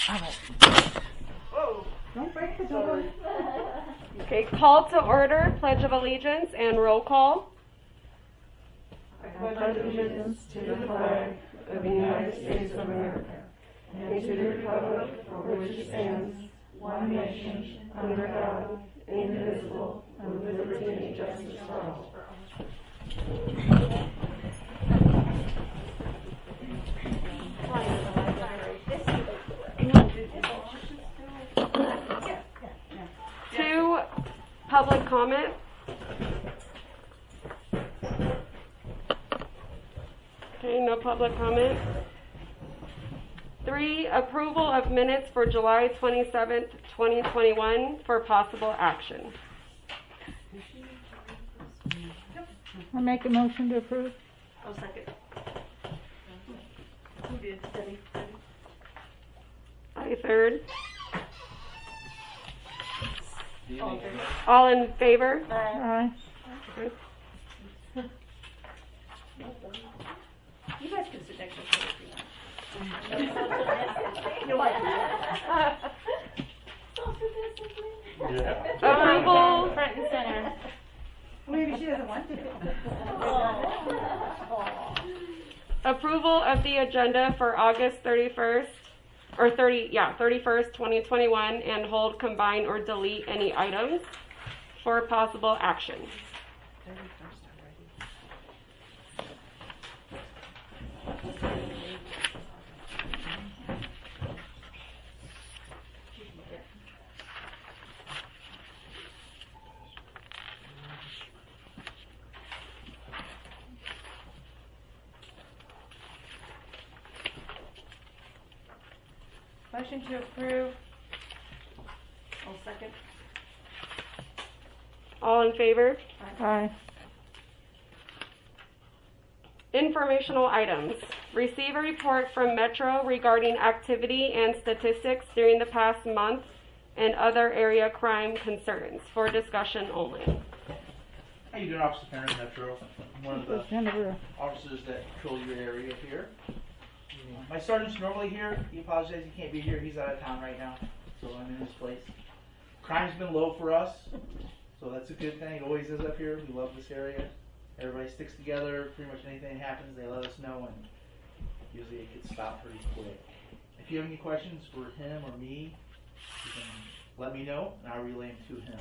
Whoa. Don't break the door. Okay, call to order, Pledge of Allegiance, and roll call. I pledge allegiance to the flag of the United States of America and to the republic for which it stands, one nation, under God, indivisible, with liberty and justice for all. Two, public comment. Okay, no public comment. 3, approval of minutes for July 27th, 2021 for possible action. I make a motion to approve. I'll second. Who did? Debbie? I third. All in favor? All in favor? Aye. Okay. You guys can sit next to each other if you want. Approval. Front and center. Maybe she doesn't want to. Approval of the agenda for August 31st, or 31st, 2021, and hold, combine, or delete any items for possible action. Motion to approve. I'll second. All in favor? Aye. Informational items. Receive a report from Metro regarding activity and statistics during the past month and other area crime concerns for discussion only. How you doing, Officer Perrin, Metro? I'm one of the Jennifer. officers that control your area here. My sergeant's normally here. He apologizes he can't be here. He's out of town right now, so I'm in his place. Crime's been low for us, so that's a good thing. It always is up here. We love this area. Everybody sticks together. Pretty much anything happens, they let us know, and usually it gets stopped pretty quick. If you have any questions for him or me, you can let me know, and I'll relay them to him.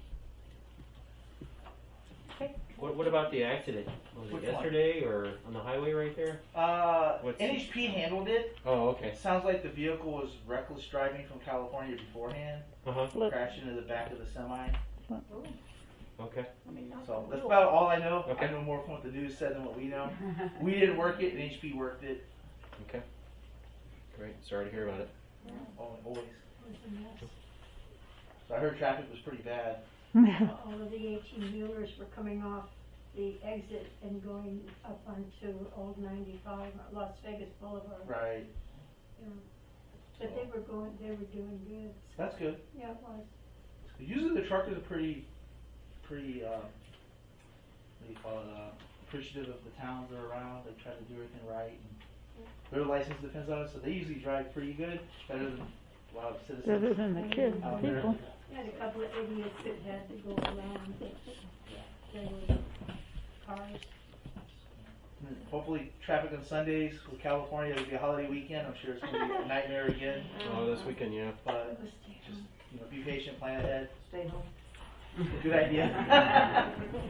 What about the accident? Was it Which one? yesterday or on the highway right there? NHP handled it. Oh, okay. It sounds like the vehicle was reckless driving from California beforehand, crashed into the back of the semi. Okay. So that's about all I know. Okay. I know more from what the news said than what we know. We didn't work it, NHP worked it. Okay. Great. Sorry to hear about it. Always. So I heard traffic was pretty bad. All of the 18-wheelers were coming off the exit and going up onto Old 95, Las Vegas Boulevard. Right. Yeah. But they were doing good. That's good. Yeah, it was. Usually the truckers are pretty, what do you call it, appreciative of the towns they're around. They try to do everything right. And their license depends on it, so they usually drive pretty good, better than a lot of citizens. Better than the kids, out there. people. We had a couple of idiots that had to go around. They were cars. And hopefully traffic on Sundays with California, it'll be a holiday weekend. I'm sure it's going to be a nightmare again. Oh, this weekend, yeah. But Let's stay just, home. be patient, plan ahead. Stay home. Good idea.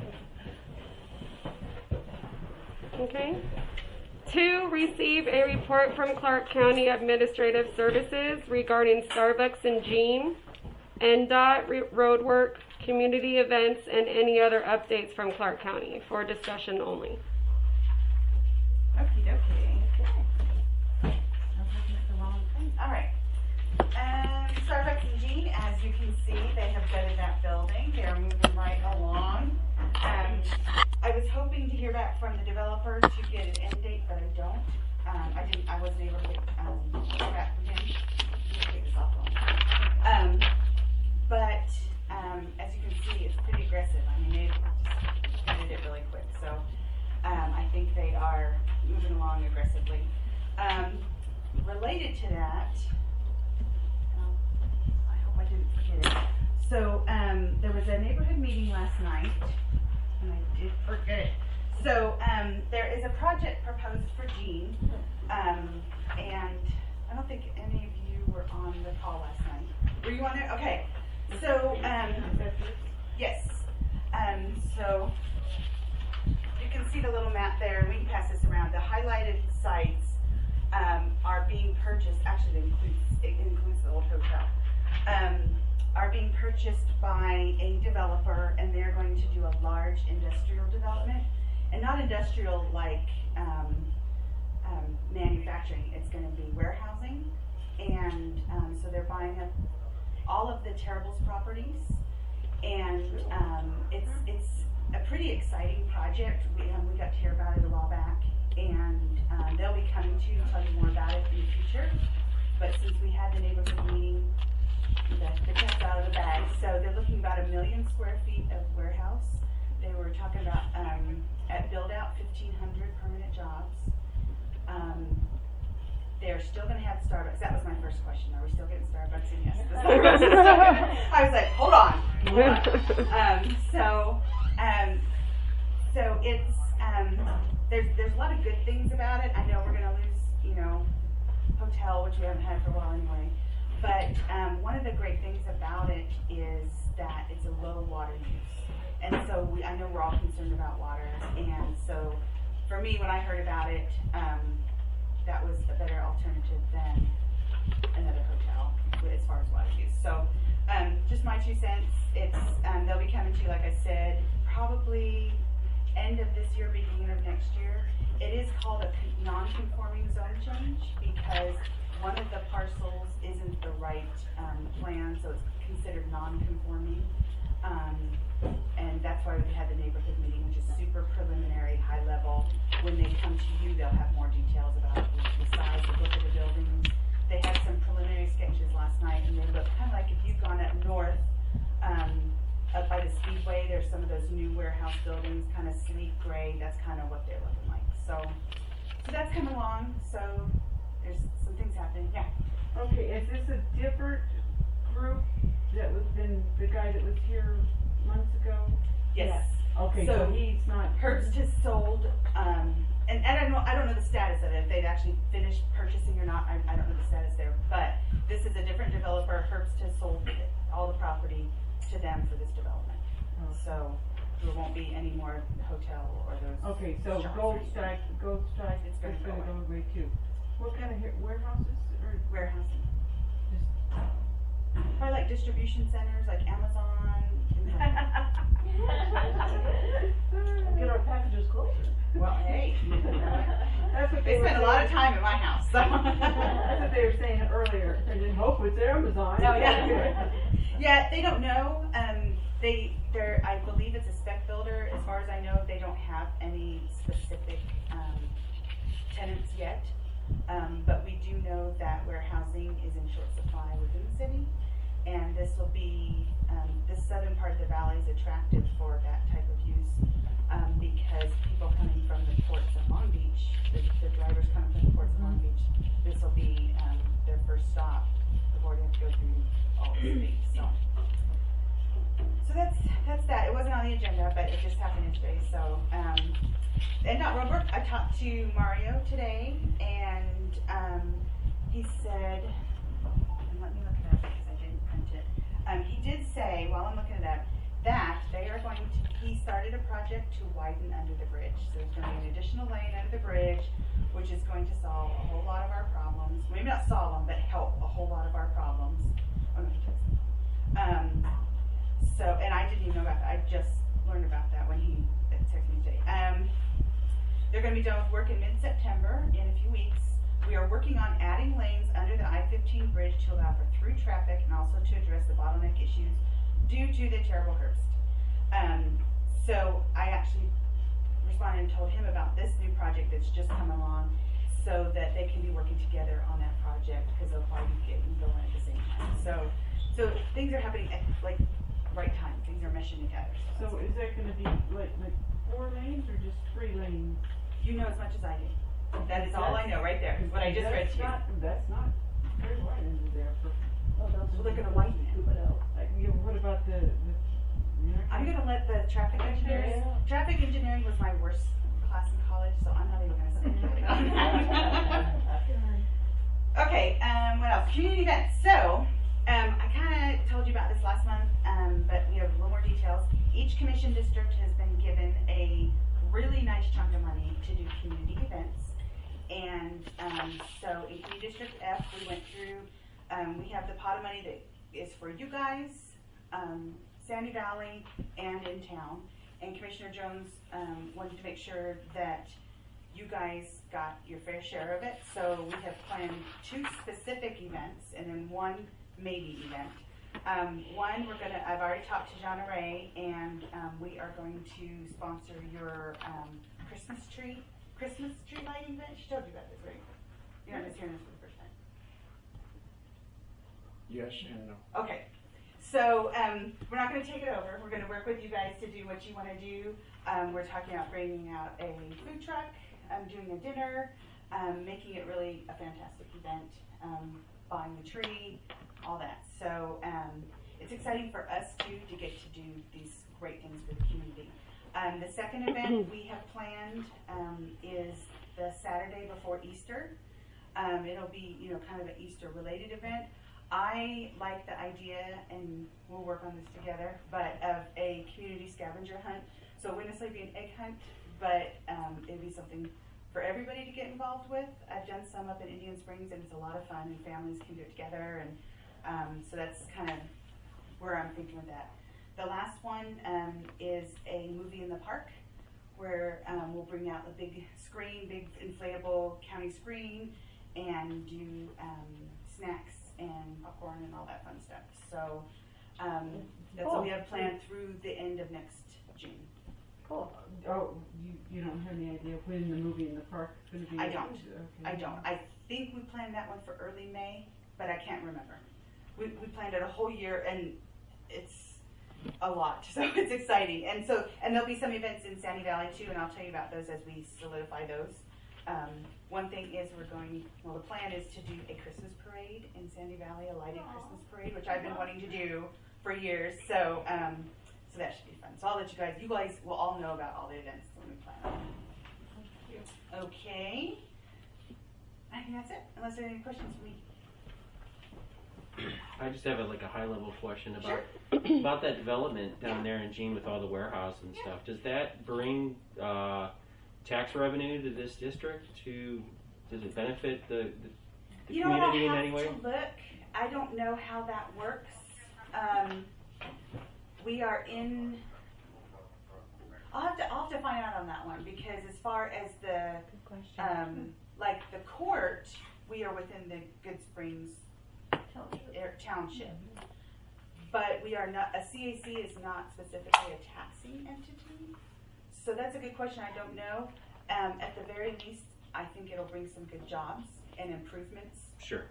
Okay. 2, receive a report from Clark County Administrative Services regarding Starbucks and Jean, NDOT roadwork, community events, and any other updates from Clark County for discussion only. Okie dokie. I was looking at the wrong thing. All right. Starbucks and Jean, as you can see, they have gutted that building. They're moving right along. I was hoping to hear back from the developer to get an end date, but I don't. I wasn't able to hear back from him. Take this off. But as you can see, it's pretty aggressive. I mean, they just gutted it really quick. So I think they are moving along aggressively. Related to that, hit it. So, there was a neighborhood meeting last night, and I did forget it. So, there is a project proposed for Jean, and I don't think any of you were on the call last night. Were you on there? Okay. So, yes. So, you can see the little map there, and we can pass this around. The highlighted sites are being purchased. Actually, it includes the old hotel. Are being purchased by a developer, and they're going to do a large industrial development, and not industrial like manufacturing. It's going to be warehousing, and so they're buying up all of the Terrible's properties, and it's a pretty exciting project. We got to hear about it a while back, and they'll be coming to tell you more about it in the future. But since we had the neighborhood meeting, the cat's out of the bag. So they're looking about 1 million square feet of warehouse. They were talking about at build out 1,500 permanent jobs. They're still going to have Starbucks. That was my first question. Are we still getting Starbucks? And yes, the Starbucks is still good. I was like, hold on. So it's there's a lot of good things about it. I know we're going to lose, hotel, which we haven't had for a while anyway. But one of the great things about it is that it's a low water use. And so I know we're all concerned about water. And so for me, when I heard about it, that was a better alternative than another hotel as far as water use. So just my 2 cents. It's they'll be coming to you, like I said, probably end of this year, beginning of next year. It is called a non-conforming zone change because one of the parcels isn't the right plan, so it's considered non-conforming. And that's why we had the neighborhood meeting, which is super preliminary, high level. When they come to you, they'll have more details about the size, the look of the buildings. They had some preliminary sketches last night, and they look kind of like if you've gone up north, up by the Speedway, there's some of those new warehouse buildings, kind of sleek gray. That's kind of what they're looking like. So that's coming along. So there's some things happening. Yeah. Okay, is this a different group that was than the guy that was here months ago? Yes. Okay, so he's not. Herbst has sold, and I don't know the status of it, if they've actually finished purchasing or not. I don't know the status there. But this is a different developer. Herbst has sold all the property to them for this development. Oh. So there won't be any more hotel or those. Okay, so shops Gold or anything. Strike, It's it's gonna going to go go away too. What kind of warehouses or Warehousing. just Probably like distribution centers, like Amazon. get our packages closer? Well, hey. That's what They were spend a lot of saying. time at my house. So. That's what they were saying earlier. I didn't hope it's Amazon. No, yeah. Yeah, they don't know. They're I believe it's a spec builder. As far as I know, they don't have any specific tenants yet. But we do know that warehousing is in short supply within the city, and this will be this southern part of the valley is attractive for that type of use because people coming from the ports of Long Beach, the drivers coming from the ports of Long Beach, this will be their first stop before they have to go through all the city. So that's that. It wasn't on the agenda, but it just happened yesterday. So and not Robert. I talked to Mario today, and he said, and let me look it up because I didn't print it. He did say, while I'm looking it up, that they are going to. He started a project to widen under the bridge. So there's going to be an additional lane under the bridge, which is going to solve a whole lot of our problems. Maybe not solve them, but help a whole lot of our problems. Oh, no, he texted me. So, and I didn't even know about that. I just learned about that when he texted me today. They're going to be done with work in mid-September, in a few weeks. We are working on adding lanes under the I-15 bridge to allow for through traffic and also to address the bottleneck issues due to the terrible Herbst. So I actually responded and told him about this new project that's just come along so that they can be working together on that project because they'll probably be getting going at the same time. So things are happening at like right time. Things are meshing together. So is that going to be like 4 lanes or just 3 lanes? You know as much as I do. That is all I know right there. What I just read to you. That's not very wide under there. Well, they're going to widen it. Like about the I'm gonna let the traffic engineers. Traffic engineering was my worst class in college, so I'm not even gonna say anything about it. Okay, what else? Community events. So, I kind of told you about this last month, but we have a little more details. Each commission district has been given a really nice chunk of money to do community events. And so in Community District F, we went through, we have the pot of money that is for you guys, Sandy Valley, and in town. And Commissioner Jones wanted to make sure that you guys got your fair share of it. So we have planned 2 specific events and then 1 maybe event. One, I've already talked to John Ray, and we are going to sponsor your Christmas tree lighting event. She told you about this, right? You're not just hearing this for the first time. Yes and no. Okay. So we're not going to take it over. We're going to work with you guys to do what you want to do. We're talking about bringing out a food truck, doing a dinner, making it really a fantastic event, buying the tree, all that. So it's exciting for us too to get to do these great things for the community. The second event we have planned is the Saturday before Easter. It'll be, kind of an Easter related event. I like the idea, and we'll work on this together, but of a community scavenger hunt. So it wouldn't necessarily be an egg hunt, but it'd be something for everybody to get involved with. I've done some up in Indian Springs, and it's a lot of fun, and families can do it together, and so that's kind of where I'm thinking with that. The last one is a movie in the park, where we'll bring out a big screen, big inflatable county screen, and do snacks and popcorn and all that fun stuff. So that's what we have planned through the end of next June. Cool. Oh, you don't have any idea when the movie in the park is going to be? I don't. Okay. I don't. I think we planned that one for early May, but I can't remember. We planned it a whole year, and it's a lot, so it's exciting. And there'll be some events in Sandy Valley too, and I'll tell you about those as we solidify those. One thing is the plan is to do a Christmas parade in Sandy Valley, a lighted Christmas parade, which I've been wanting to do for years. So that should be fun. So I'll let you guys will all know about all the events when we plan them. Okay. I think that's it, unless there are any questions for me. I just have a high level question about about that development down there in Jean with all the warehouse and stuff. Does that bring tax revenue to this district? Does it benefit the community in any way? I'll have to look. I don't know how that works. We are in. I'll have to find out on that one, because as far as the the court, we are within the Good Springs Township, but we are not. A CAC is not specifically a taxing entity, so that's a good question. I don't know. At the very least, I think it'll bring some good jobs and improvements. Sure.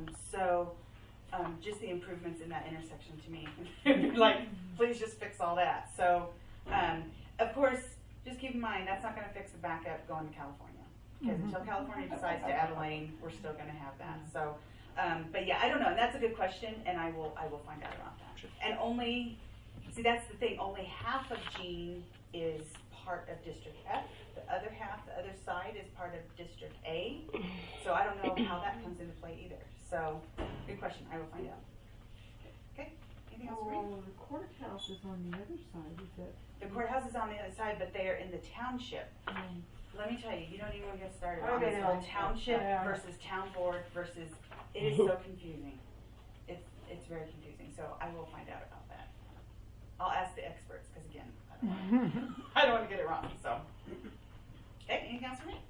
Just the improvements in that intersection to me, please just fix all that. So, of course, just keep in mind that's not going to fix the backup going to California, because until California decides to add a lane, we're still going to have that. So, but yeah, I don't know. And that's a good question, and I will find out about that. Sure. And that's the thing. Only half of Jean is part of District F. The other half, the other side, is part of District A. So I don't know how that comes into play either. So, good question. I will find out. Okay. Anything else for me? Oh, the courthouse is on the other side. Is that? The courthouse is on the other side, but they are in the township. Let me tell you, you don't even want to get started on this whole township versus town board versus. It is so confusing. It's very confusing. So I will find out about that. I'll ask the experts, because again, I don't want to get it wrong. So, okay, anything else for me?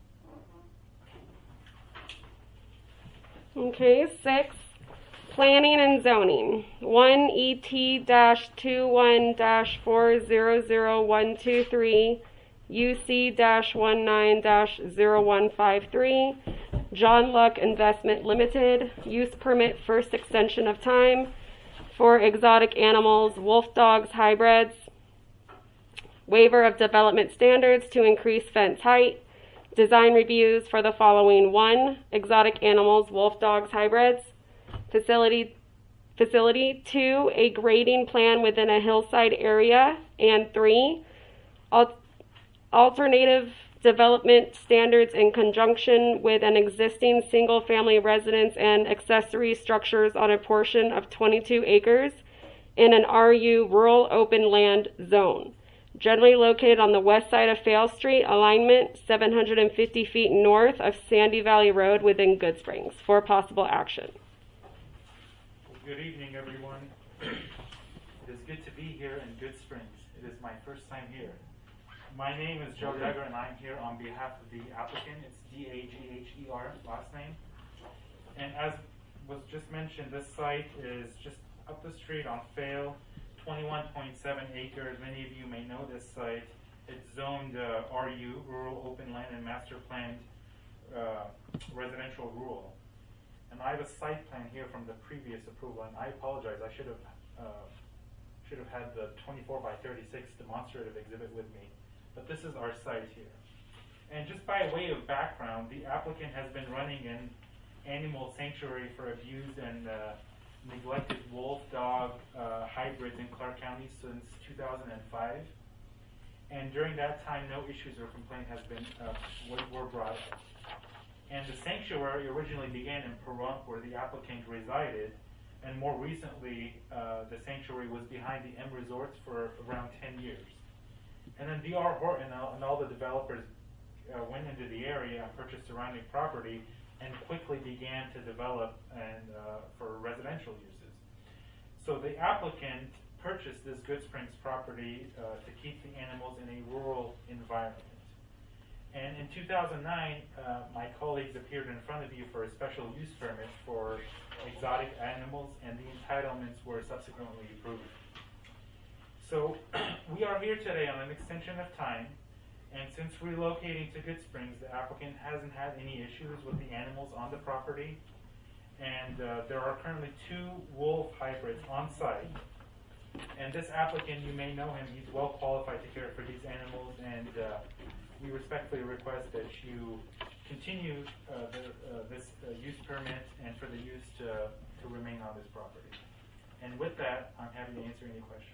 Okay, 6. Planning and zoning. 1 ET-21-400-123, UC-19-0153, John Luck Investment Limited, use permit first extension of time for exotic animals, wolf dogs, hybrids, waiver of development standards to increase fence height, design reviews for the following: 1, exotic animals, wolf dogs, hybrids, facility facility. 2, a grading plan within a hillside area. And 3, alternative development standards in conjunction with an existing single-family residence and accessory structures on a portion of 22 acres in an RU rural open land zone, generally located on the west side of Fail Street, alignment 750 feet north of Sandy Valley Road within Good Springs, for possible action. Good evening, everyone. It is good to be here in Good Springs. It is my first time here. My name is Joe Degger, and I'm here on behalf of the applicant. It's D-A-G-H-E-R, last name. And as was just mentioned, this site is just up the street on Fail, 21.7 acres. Many of you may know this site. It's zoned RU, Rural Open Land and Master Planned Residential Rural. And I have a site plan here from the previous approval, and I apologize. I should have had the 24 by 36 demonstrative exhibit with me. But this is our site here. And just by way of background, the applicant has been running an animal sanctuary for abused and neglected wolf dog hybrids in Clark County since 2005. And during that time, no issues or complaint has been were brought up. And the sanctuary originally began in Pahrump, where the applicant resided, and more recently, the sanctuary was behind the M Resorts for around 10 years. And then D.R. Horton and all the developers went into the area and purchased surrounding property and quickly began to develop and for residential uses. So the applicant purchased this Good Springs property to keep the animals in a rural environment. And in 2009, my colleagues appeared in front of you for a special use permit for exotic animals, and the entitlements were subsequently approved. So we are here today on an extension of time, and since relocating to Good Springs, the applicant hasn't had any issues with the animals on the property, and there are currently 2 wolf hybrids on site. And this applicant, you may know him, he's well qualified to care for these animals, and we respectfully request that you continue this use permit and for the use to remain on this property. And with that, I'm happy to answer any questions.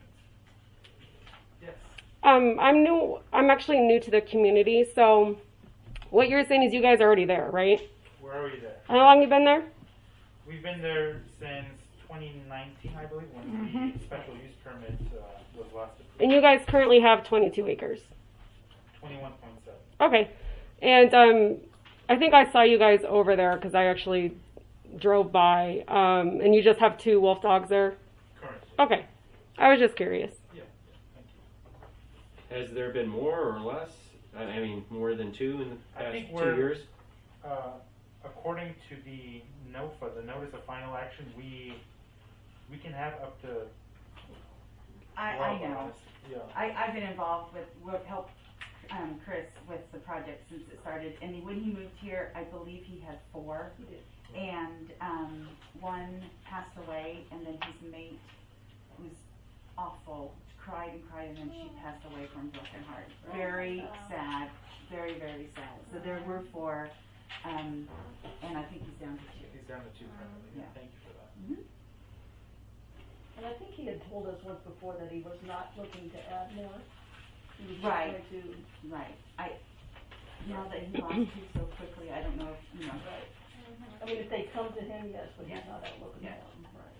Yes. I'm new. I'm actually new to the community, so what you're saying is you guys are already there, right? We're already there. How long have you been there? We've been there since 2019, I believe, when the special use permit was last approved. And you guys currently have 22 acres. 21.7. Okay. And I think I saw you guys over there because I actually drove by. And you just have 2 wolf dogs there? Currently. Okay. I was just curious. Yeah. Thank you. Has there been more or less? I mean, more than 2 in the past 2 years? According to the NOFA, the Notice of Final Action, we can have up to. I know. Yeah. I've been involved with help Chris with the project since it started. And when he moved here, I believe he had 4. He did. And one passed away, and then his mate was awful, cried, and then she passed away from broken heart. Very sad, very, very sad. So there were 4, and I think he's down to 2. He's down to 2 currently. Yeah. Thank you for that. Mm-hmm. And I think he had told us once before that he was not looking to add more. He was just Right. going to. Right. Now that he lost 2 so quickly, I don't know if, Right. I mean, if they come to him, yes, but he's not out looking Yeah. at them. Right.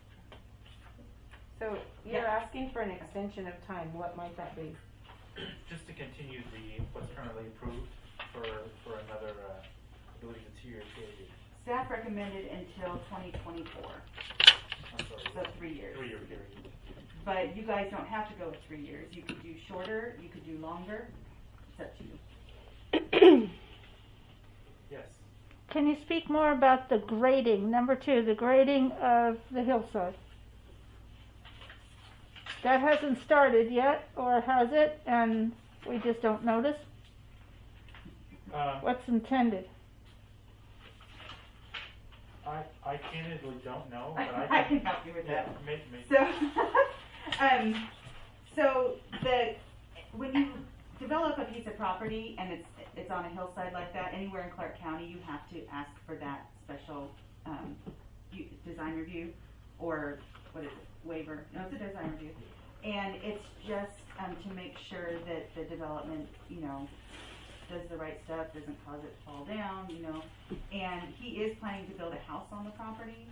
So you're asking for an extension of time. What might that be? Just to continue what's currently approved for another, I believe it's a 2-year period. staff recommended until 2024, I'm sorry. so 3 years. 3-year period. But you guys don't have to go with 3 years. You could do shorter, you could do longer. It's up to you. Yes. Can you speak more about the grading? Number 2, the grading of the hillside. That hasn't started yet, or has it? And we just don't notice? What's intended? I candidly don't know, but I can help you with yeah, that. maybe. So when you develop a piece of property and it's on a hillside like that, anywhere in Clark County, you have to ask for that special design review or what is it, waiver, no, it's a design review. And it's just, to make sure that the development, you know, does the right stuff, doesn't cause it to fall down, you know. And he is planning to build a house on the property.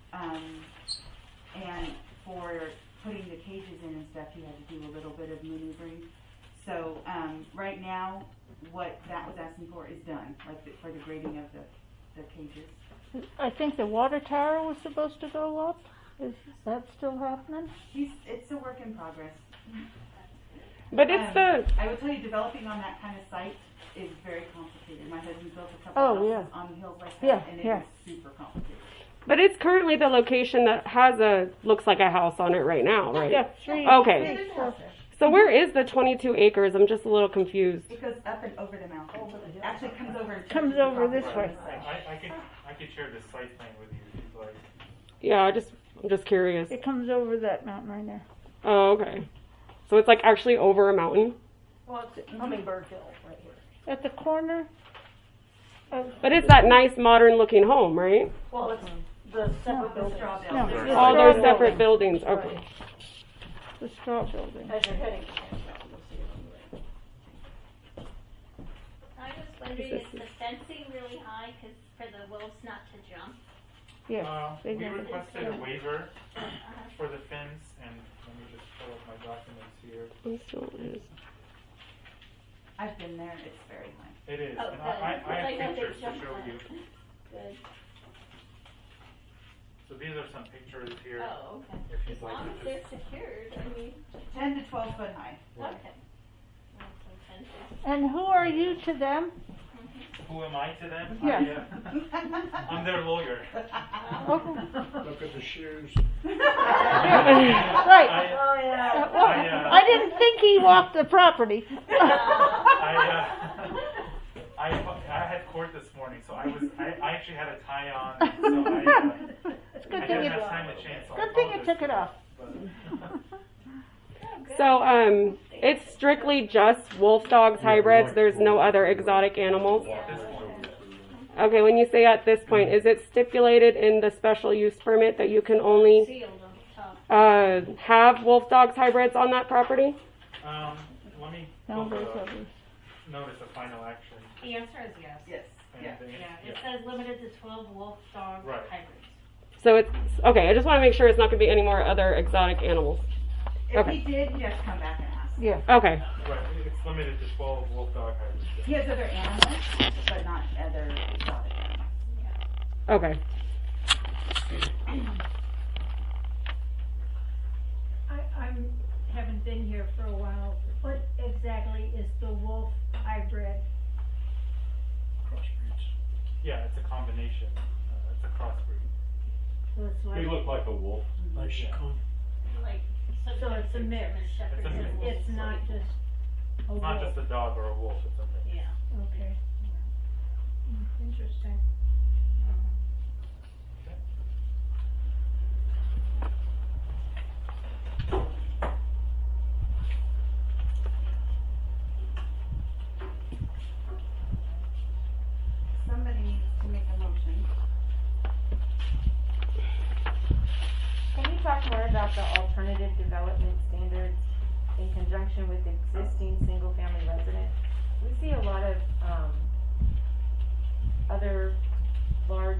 And for putting the cages in and stuff, he had to do a little bit of maneuvering. So, right now, what that was asking for is done, like for the grading of the cages. I think the water tower was supposed to go up. Is that still happening? It's a work in progress. But it's I would tell you, developing on that kind of site is very complicated. My husband built a couple Oh, houses yeah. on hills like Yeah, that, and it yeah. was super complicated. but it's currently the location that has looks like a house on it right now, right? Yeah, three. Okay. There's a house there. So where is the 22 acres? I'm just a little confused. It goes up and over the mountain. Actually, it comes over. and Comes touches the over property this line. way. I could share this site plan with you if you'd like. Yeah, I'm just curious. It comes over that mountain right there. Oh, okay. So it's like actually over a mountain. Well, it's Hummingbird Hill right here. At the corner of. But it's that nice modern looking home, right? Well, it's the separate The buildings. straw No, building. it's All straw those separate building. buildings. Okay. The straw building. As you're heading to Campbell, you'll see it on the way. I was wondering, is the fencing really high for the wolves not to jump? Yes. We they never- requested a waiver Uh-huh. for the fence, and let me just pull up my documents here. I'm still is. I've been there. It's very high. It is, Oh, and good. I I have know they pictures to jumped show on you. it. Good. So these are some pictures here, Oh, okay. if you'd As like long to as just. they're secured, I mean, 10 to 12 foot high. okay. Want some fences. And who are you to them? Who am I to them? Yeah. I'm their lawyer. Okay. Look at the shoes. Right. Oh, yeah. Well, I didn't think he walked the property. I had court this morning, so I actually had a tie on, so It's a good I thing didn't you. have time to change. So I Good thing you apologize took it for off. that, So it's strictly just wolf dogs hybrids. There's no other exotic animals. but at this point, Okay, when you say at this point, is it stipulated in the special use permit that you can only Sealed on top. have wolf dogs hybrids on that property? let me No, pull there's the others. notice of final action. The answer is yes. Yes. And Yeah. the- Yeah, it says limited to 12 wolf dog Right. hybrids. So it's okay. I just want to make sure it's not going to be any more other exotic animals. If Okay. he did, just come back and ask. Yeah. Okay. Right, it's limited to 12 wolf dog hybrids. He has other animals, but not other exotic animals. Okay. I'm haven't been here for a while. What exactly is the wolf hybrid? Crossbreeds. Yeah, it's a combination. It's a crossbreed. So it's They like, look like a wolf. Nice. Yeah. Like, so it's a mix. German Shepherd It's a mix. and wolf. It's not just a It's wolf. not just a dog or a wolf, it's a mix. Yeah. Okay. Interesting. Somebody needs to make a motion. Can you talk more about the alternative development standards in conjunction with existing single-family residents? We see a lot of, other large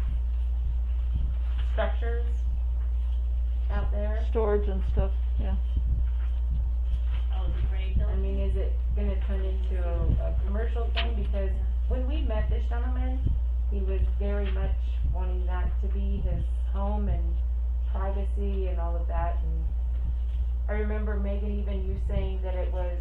structures out there. Storage and stuff. Yeah. Oh, the gray I building. mean, is it gonna turn into a commercial thing? Because when we met this gentleman, he was very much wanting that to be his home and privacy and all of that. And I remember Megan, even you saying that it was,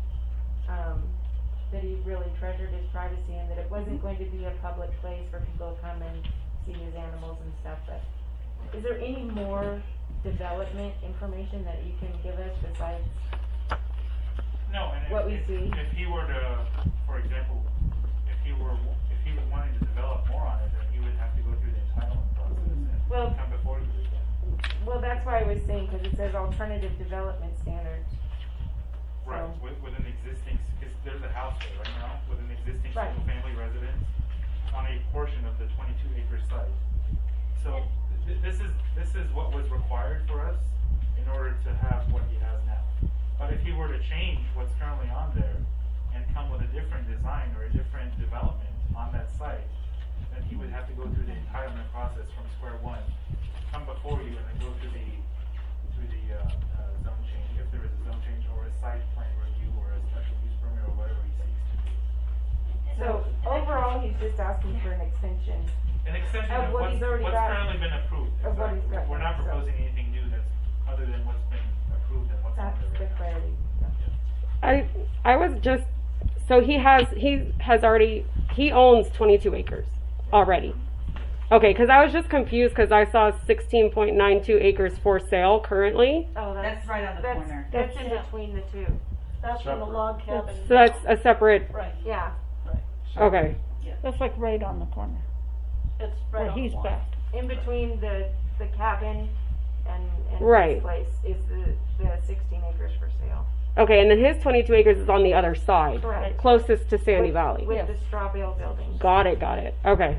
that he really treasured his privacy and that it wasn't going to be a public place for people to come and see his animals and stuff. But is there any more development information that you can give us besides? No, and What we if, see. if he were to, for example, if he was wanting to develop more on it, then he would have to go through the entitlement process and Well- come before you again. Well, that's why I was saying, because it says alternative development standards. Right, So- with an existing, because there's a house there right now, with an existing Right. single-family residence on a portion of the 22-acre site. So this is this is what was required for us in order to have what he has now. But if he were to change what's currently on there and come with a different design or a different development on that site, then he would have to go through the entitlement process from square one, come before you, and then go through the zone change, if there is a zone change, or a site plan review, or a special use permit, or whatever he seeks to do. So overall, he's just asking for an extension. An extension Of of what what's he's already got. currently been approved. Of what he's got We're not now, so. proposing anything new that's other than what's been approved and what's on That's there. the clarity. I was just, so he owns 22 acres already. Okay, because I was just confused because I saw 16.92 acres for sale currently. Oh, That's right on the corner. That's in between the two. That's from the log cabin. So that's a separate, Right, Yeah. okay. That's like right on the corner it's right where on the he's line. back. In between the cabin and Right. his place is the 16 acres for sale. Okay, and then his 22 acres is on the other side, Correct. closest to Sandy With- Valley. With the straw bale building. Got it. Okay.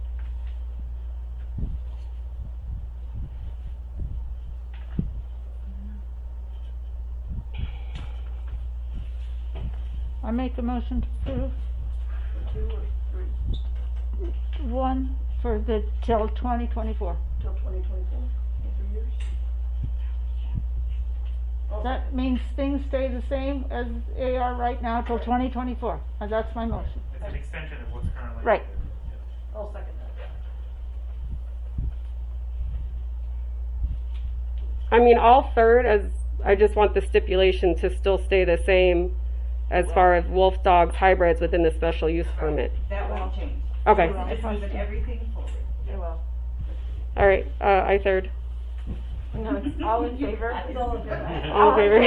I make a motion to approve. 2 or 3, One for the till 2024. till 2024, 3 years. That means things stay the same as they are right now till 2024. And that's my motion. It's an extension of what's currently. Right. I'll second that. I mean, I'll third as I just want the stipulation to still stay the same as far as wolf dogs hybrids within the special use permit. That won't change. Okay. It's moving everything forward. It will. All right. I third. No, it's all in favor. That's all of it. All in favor?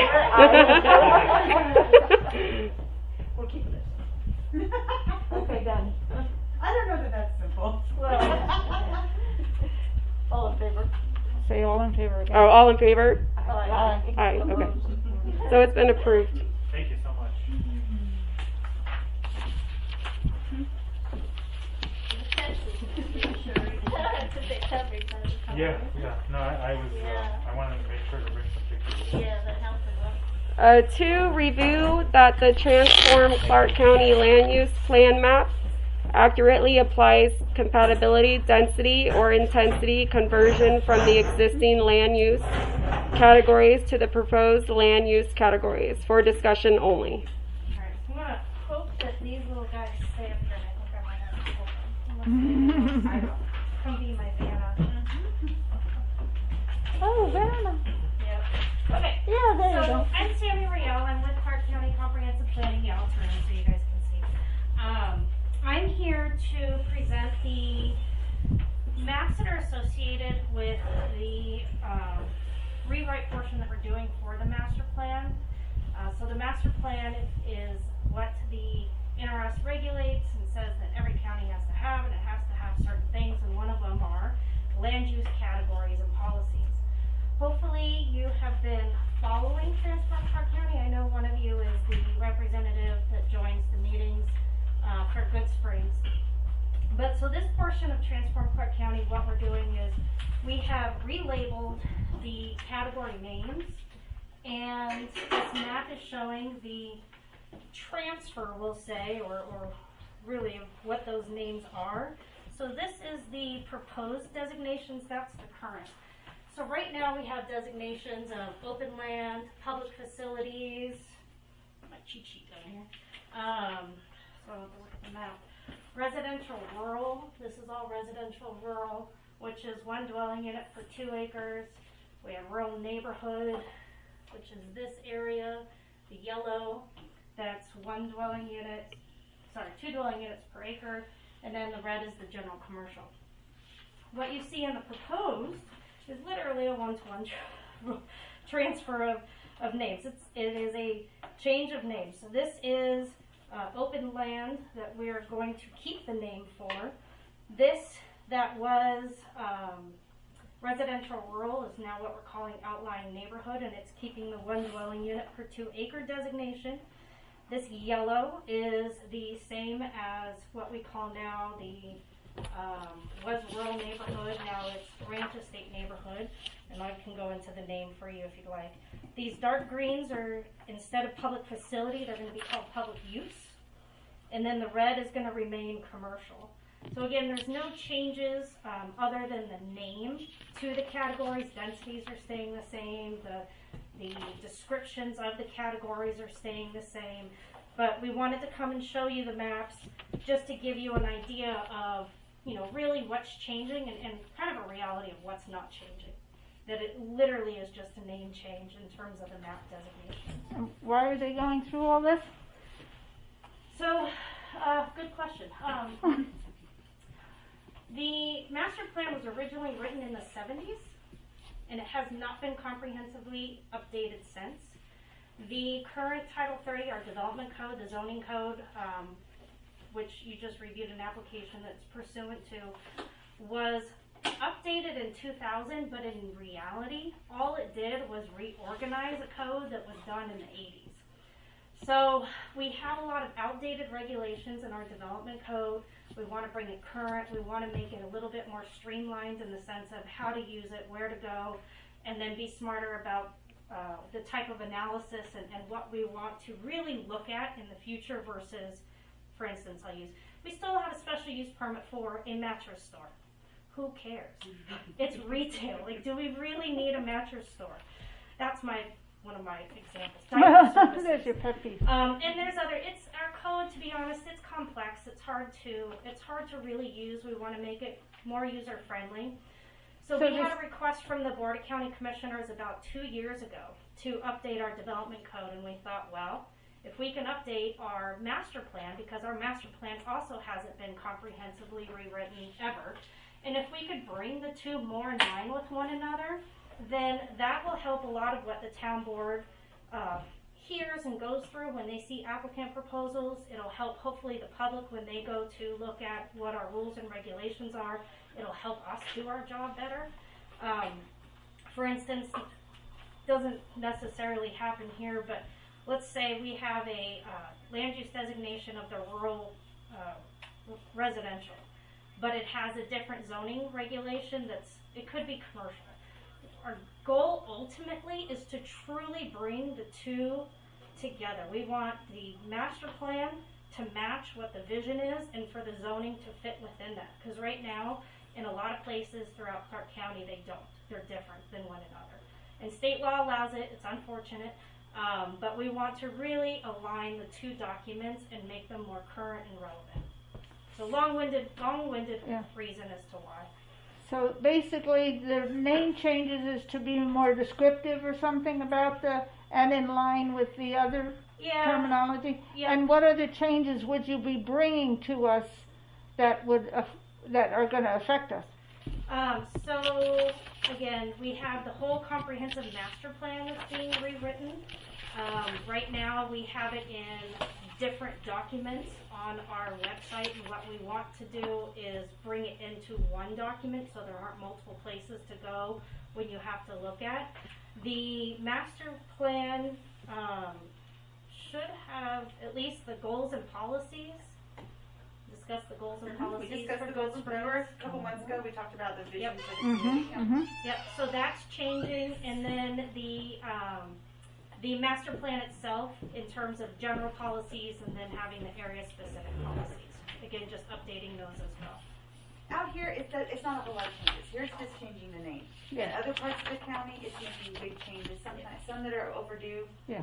We're keeping this. Okay, done. I don't know that that's simple. Well, all in favor? Say all in favor again. Oh, all in favor? Aye. Aye. Okay. So it's been approved. Thank you so much. Yeah. No, I was, I wanted to make sure to bring some pictures. Yeah, that helps a lot. 2, review that the Transform Clark County Land Use Plan map accurately applies compatibility, density, or intensity conversion from the existing land use categories to the proposed land use categories for discussion only. Alright, I'm gonna hope that these little guys stay up here. I think I might have to hold them. I don't. Come be my Vanna. Oh, Vanna. Yep. Okay. Yeah, there you So, go. I'm Sammy Riel. I'm with Clark County Comprehensive Planning. Yeah, I'll turn so you guys can see. I'm here to present the maps that are associated with the rewrite portion that we're doing for the master plan. So the master plan is what the NRS regulates and says that every county has to have, and it has to have certain things, and one of them are land use categories and policies. Hopefully you have been following Transform Clark County. I know one of you is the representative that joins the meetings for Good Springs. But so this portion of Transform Clark County, what we're doing is we have relabeled the category names, and this map is showing the transfer, we'll say, or really what those names are. So this is the proposed designations, that's the current. So right now we have designations of open land, public facilities, my cheat sheet down here. So I'll have to look at the map. Residential rural, this is all residential rural, which is 1 dwelling unit per 2 acres. We have rural neighborhood, which is this area, the yellow, that's 1 dwelling unit, 2 dwelling units per acre, and then the red is the general commercial. What you see in the proposed is literally a one-to-one transfer of names. It is a change of names. So this is open land that we're going to keep the name for. This that was residential rural is now what we're calling outlying neighborhood, and it's keeping the 1 dwelling unit per 2 acre designation. This yellow is the same as what we call now the was rural neighborhood, now it's Ranch Estate neighborhood, and I can go into the name for you if you'd like. These dark greens are, instead of public facility, they're going to be called public use, and then the red is going to remain commercial. So again, there's no changes other than the name to the categories. Densities are staying the same, the descriptions of the categories are staying the same, but we wanted to come and show you the maps just to give you an idea of, you know, really what's changing and kind of a reality of what's not changing. That it literally is just a name change in terms of the map designation. And why are they going through all this? So, good question. The master plan was originally written in the 70s, and it has not been comprehensively updated since. The current Title 30, our development code, the zoning code, which you just reviewed an application that's pursuant to, was updated in 2000, but in reality, all it did was reorganize a code that was done in the 80s. So we have a lot of outdated regulations in our development code. We want to bring it current. We want to make it a little bit more streamlined in the sense of how to use it, where to go, and then be smarter about the type of analysis and what we want to really look at in the future versus, for instance, we still have a special use permit for a mattress store. Who cares? It's retail. Like, do we really need a mattress store? That's one of my examples. There's your pet peeve. And there's other. It's our code. To be honest, it's complex. It's hard to really use. We want to make it more user friendly. So we had a request from the Board of County Commissioners about 2 years ago to update our development code, and we thought, well, if we can update our master plan, because our master plan also hasn't been comprehensively rewritten ever, and if we could bring the two more in line with one another, then that will help a lot of what the town board hears and goes through when they see applicant proposals. It'll help hopefully the public when they go to look at what our rules and regulations are. It'll help us do our job better. For instance, it doesn't necessarily happen here, but let's say we have a land use designation of the rural residential, but it has a different zoning regulation it could be commercial. Our goal ultimately is to truly bring the two together. We want the master plan to match what the vision is and for the zoning to fit within that. Because right now, in a lot of places throughout Clark County, they don't. They're different than one another. And state law allows it. It's unfortunate. But we want to really align the two documents and make them more current and relevant. So long-winded reason as to why. So basically, the name changes is to be more descriptive or something about and in line with the other terminology. Yeah. And what other changes would you be bringing to us that are going to affect us? So again, we have the whole comprehensive master plan that's being rewritten. Right now, we have it in different documents on our website, and what we want to do is bring it into one document so there aren't multiple places to go when you have to look at. The master plan should have at least the goals and policies. Discuss the goals and policies. We discussed the goals and priorities a couple months ago. We talked about the vision Yep. for the community. Yep, so that's changing, and then the master plan itself in terms of general policies and then having the area-specific policies. Again, just updating those as well. Out here, it's not a whole lot of changes. Here's just changing the name. Yeah. In other parts of the county, it's making big changes. Sometimes some that are overdue. Yeah.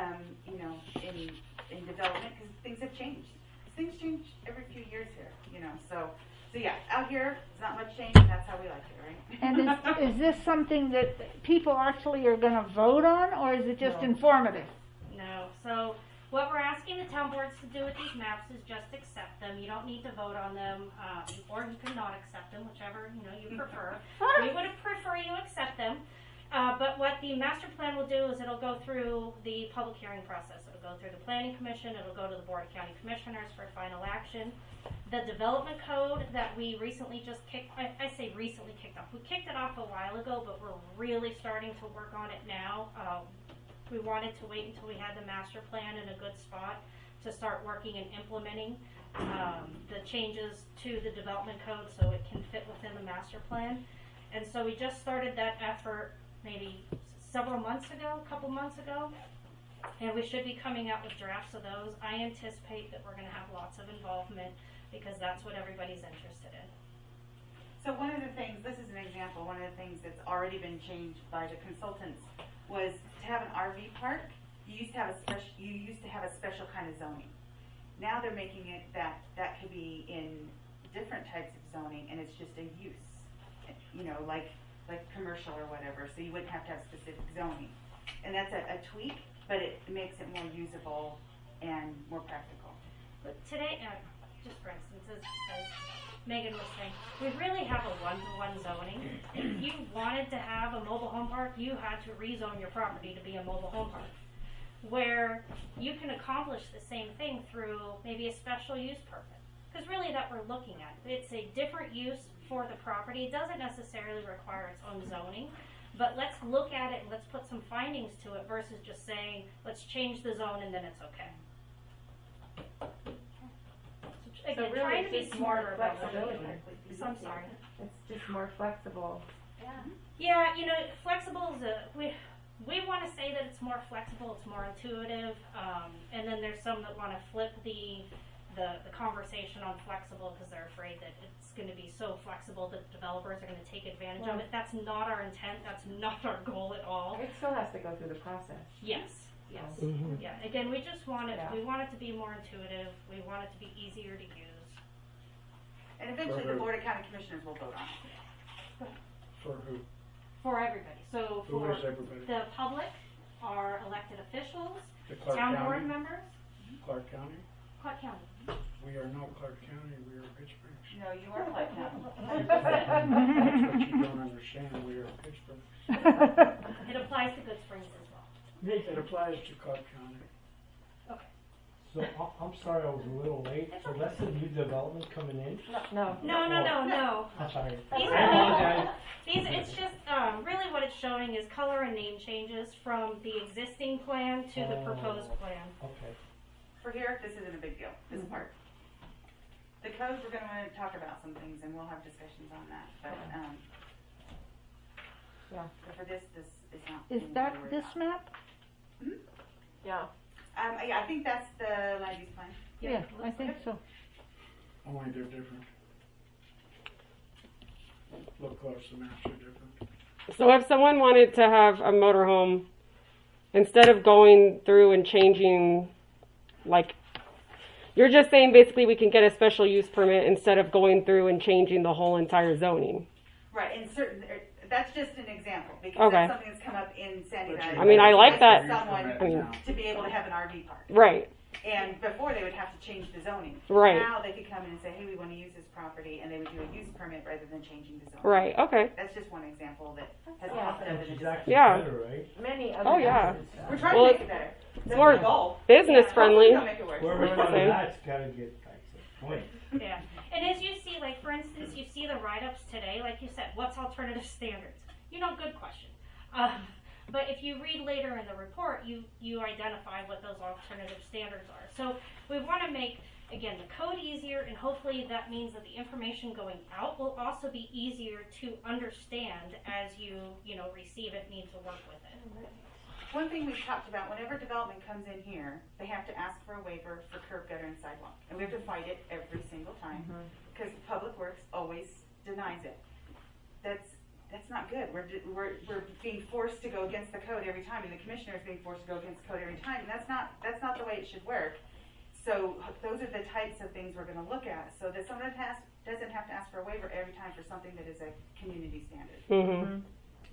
In development, because things have changed. Things change every few years here. So yeah, out here, it's not much change, and that's how we like it, right? And is this something that people actually are going to vote on, or is it just informative? No. So what we're asking the town boards to do with these maps is just accept them. You don't need to vote on them, or you can not accept them, whichever you prefer. We would prefer you accept them. But what the master plan will do is it'll go through the public hearing process. It'll go through the planning commission. It'll go to the Board of County Commissioners for final action. The development code that we recently just I say recently kicked off. We kicked it off a while ago, but we're really starting to work on it now. We wanted to wait until we had the master plan in a good spot to start working and implementing the changes to the development code so it can fit within the master plan. And so we just started that effort maybe several months ago, a couple months ago, and we should be coming out with drafts of those. I anticipate that we're going to have lots of involvement because that's what everybody's interested in. So one of the things, this is an example, one of the things that's already been changed by the consultants was to have an RV park, you used to have a special kind of zoning. Now they're making it that could be in different types of zoning, and it's just a use, you know, like commercial or whatever, so you wouldn't have to have specific zoning. And that's a tweak, but it makes it more usable and more practical. But today, just for instance, as Megan was saying, we really have a one-to-one zoning. If you wanted to have a mobile home park, you had to rezone your property to be a mobile home park. Where you can accomplish the same thing through maybe a special use permit. Because really that we're looking at. It's a different use for the property. It doesn't necessarily require its own zoning. But let's look at it and let's put some findings to it versus just saying, let's change the zone and then it's okay. Again, really trying to be it's just more smarter about what flexibility. we do. So I'm sorry. It's just more flexible. Yeah, you know, flexible is we want to say that it's more flexible, it's more intuitive, and then there's some that want to flip the conversation on flexible because they're afraid that it's going to be so flexible that developers are going to take advantage of it. That's not our intent. That's not our goal at all. It still has to go through the process. Yes. Yes. Mhm. Yeah. Again, we just want it. Yeah. We want it to be more intuitive. We want it to be easier to use. And eventually the Board of County Commissioners will vote on it. For who? For everybody. So Who for is everybody? the public, our elected officials, The Clark town County? board members, Clark County? Clark County. We are not Clark County, we are Pittsburgh. No, you are Clark County. That's what you don't understand, we are Pittsburgh. It applies to Good Springs as well. It applies to Clark County. Okay. So I'm sorry I was a little late. So that's the new development coming in? No. No. I'm sorry. These I apologize. it's just really what it's showing is color and name changes from the existing plan to the proposed plan. Okay. For here, this isn't a big deal, this part. The codes, we're going to want to talk about some things, and we'll have discussions on that. But for this is not. Is that this map? Hmm? Yeah. Yeah, I think that's the land use plan. Yeah, I think so. Only they're different. Look close, the maps are different. So if someone wanted to have a motorhome, instead of going through and changing, like, you're just saying basically we can get a special use permit instead of going through and changing the whole entire zoning. Right, in certain, that's just an example, because Okay. that's something that's come up in Sandy Valley. I mean, I like that. Someone to be able to have an RV park. Right. And before they would have to change the zoning. Right. Now they could come in and say, hey, we want to use this property, and they would do a use permit rather than changing the zoning. Right, okay. That's just one example that has Yeah. popped up in the Which is discussion. actually Yeah. better, right? Many other Oh, yeah. uses. We're trying Well, to make it better. That's more the goal. business friendly. Don't make it worse. Whoever Same. on that's gotta get like the point. Yeah. And as you see, like for instance, you see the write-ups today, like you said, what's alternative standards? You know, good question. But if you read later in the report, you identify what those alternative standards are. So we want to make, again, the code easier, and hopefully that means that the information going out will also be easier to understand as you receive it, need to work with it. One thing we've talked about, whenever development comes in here, they have to ask for a waiver for curb, gutter, and sidewalk. And we have to fight it every single time, because Public Works always denies it. That's not good. We're being forced to go against the code every time, and the commissioner is being forced to go against the code every time, and that's not the way it should work. So those are the types of things we're going to look at, so that someone doesn't have to ask for a waiver every time for something that is a community standard. Mm-hmm.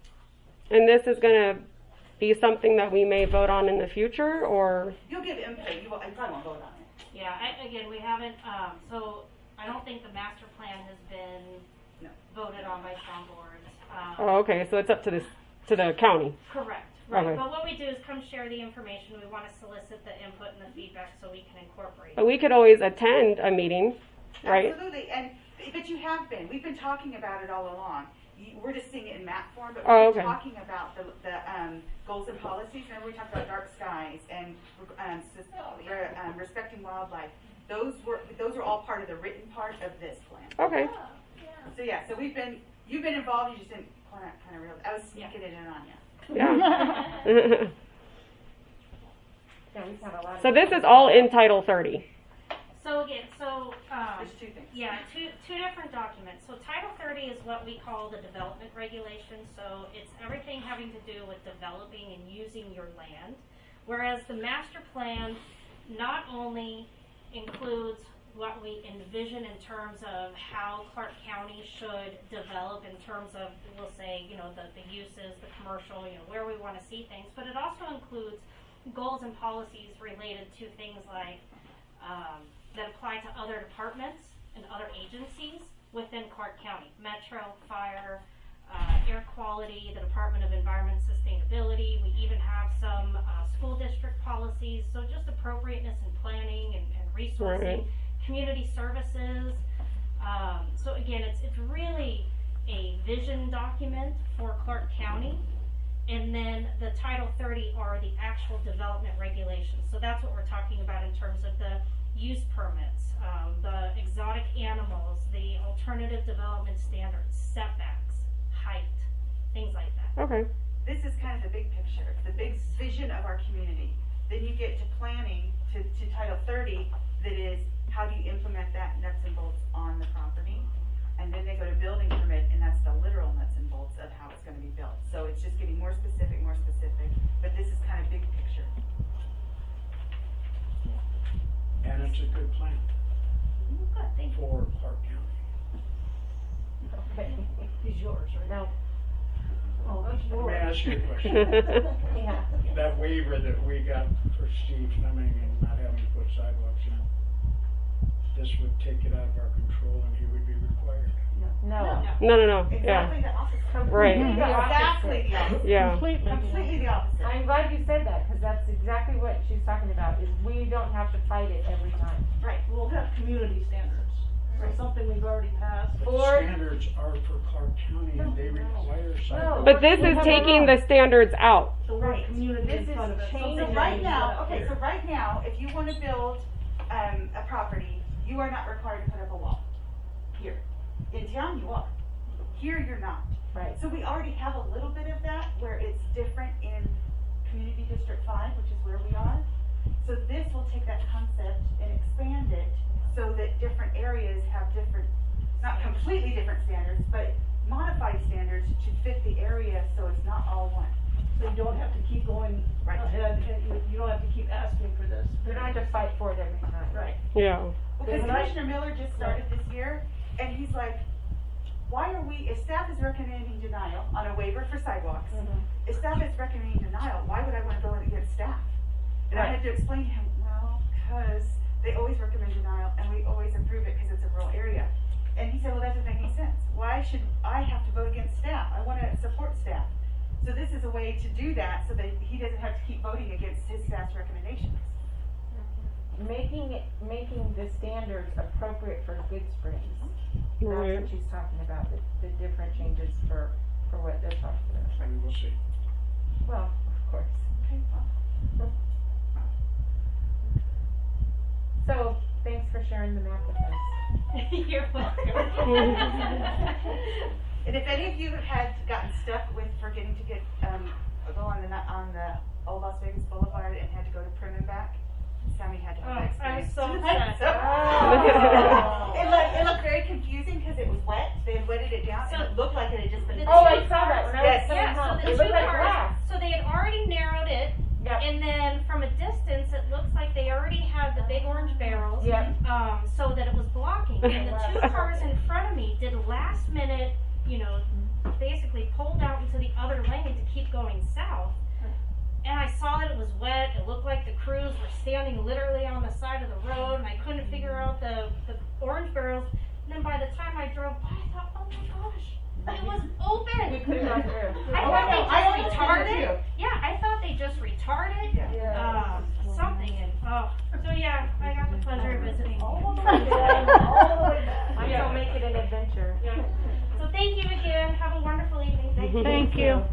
And this is going to be something that we may vote on in the future, or? You'll give input. I probably won't vote on it. Yeah, again, we haven't, so I don't think the master plan has been voted on by town boards. Oh, okay, so it's up to the county. Correct, right. Okay. But what we do is come share the information. We want to solicit the input and the feedback so we can incorporate But we could always attend a meeting, right? Absolutely, but you have been. We've been talking about it all along. we're just seeing it in map form, but Oh, we're okay. talking about the goals and policies. Remember we talked about dark skies and respecting wildlife. Those are all part of the written part of this plan. Okay. So yeah, so you've been involved. You just didn't kind of realize. I was sneaking it in on you. Yeah. Yeah, we've had a lot of. So this is all in Title 30. So again, There's two things. yeah, two different documents. So Title 30 is what we call the development regulations. So it's everything having to do with developing and using your land. Whereas the master plan not only includes what we envision in terms of how Clark County should develop in terms of, we'll say, the uses, the commercial, where we want to see things, but it also includes goals and policies related to things like that apply to other departments and other agencies within Clark County. Metro, Fire, Air Quality, the Department of Environment and Sustainability. We even have some school district policies, so just appropriateness and planning and resourcing. Right. Community services. So again, it's really a vision document for Clark County. And then the Title 30 are the actual development regulations. So that's what we're talking about in terms of the use permits, the exotic animals, the alternative development standards, setbacks, height, things like that. Okay. This is kind of the big picture, the big vision of our community. Then you get to planning, to Title 30, that is, how do you implement that nuts and bolts on the property? And then they go to building permit, and that's the literal nuts and bolts of how it's going to be built. So it's just getting more specific, but this is kind of big picture. And it's a good plan Good, thank you. for Clark County. Okay. He's yours, right? No. Oh, he's Let me yours. ask you a question. Yeah. That waiver that we got for Steve Fleming and not having to put sidewalks in, this would take it out of our control and he would be required. No. No. Yeah. Exactly the opposite. Right. Exactly the opposite. Yeah. Completely the opposite. I'm glad you said that, because that's exactly what she's talking about, is we don't have to fight it every time. Right. We'll have community standards. So something we've already passed. But the standards are for Clark County and they require sidewalks. But this is taking the standards out. The word Right. community This in is front of it. changing. So Something right now, that- so right now, if you want to build a property, you are not required to put up a wall. Here. In town, you are. Here, you're not. Right. So we already have a little bit of that where it's different in Community District 5, which is where we are. So this will take that concept and expand it so that different areas have different, not completely different standards, but modified standards to fit the area so it's not all one. So you don't have to keep going Right. ahead, and you don't have to keep asking for this. We don't have to fight for it every time. Right. Yeah. Because When I- Commissioner Miller just started this year, and he's like, why are we, if staff is recommending denial on a waiver for sidewalks, if staff is recommending denial, why would I want to go against staff? And I had to explain to him, well, because they always recommend denial, and we always approve it because it's a rural area. And he said, well, that doesn't make any sense. Why should I have to vote against staff? I want to support staff. So this is a way to do that so that he doesn't have to keep voting against his staff's recommendations. Making the standards appropriate for Good Springs. That's Right. what she's talking about, the different changes for what they're talking about. And we'll see. Well, of course. Okay, well. So, thanks for sharing the map with us. You're welcome. And if any of you had gotten stuck with forgetting to get go on the old Las Vegas Boulevard and had to go to Prim and back, Sammy had to have that I was experience. so So- upset. it looked very confusing because it was wet. They had wetted it down, and it looked like it had just been. The Oh, two I saw that when I was Yes. coming Yeah, home. so the It two looked like cars, glass. so they had already narrowed it, Yep. and then from a distance, it looks like they already had the big orange barrels, Yep. so that it was blocking. And the two cars in front of me did last minute, basically pulled out into the other lane to keep going south. And I saw that it was wet. It looked like the crews were standing literally on the side of the road, and I couldn't figure out the orange barrels. And then by the time I drove by, I thought, oh my gosh, it was open. We could have gone through. I Oh, thought I know. I they almost just did it retarded. too. Yeah, I thought they just retarded Yeah. something. And so yeah, I got the pleasure of visiting. All the way down, all the way back. I Yeah. will make it an adventure. Yeah. So thank you again. Have a a wonderful evening. Thank you. Thank you.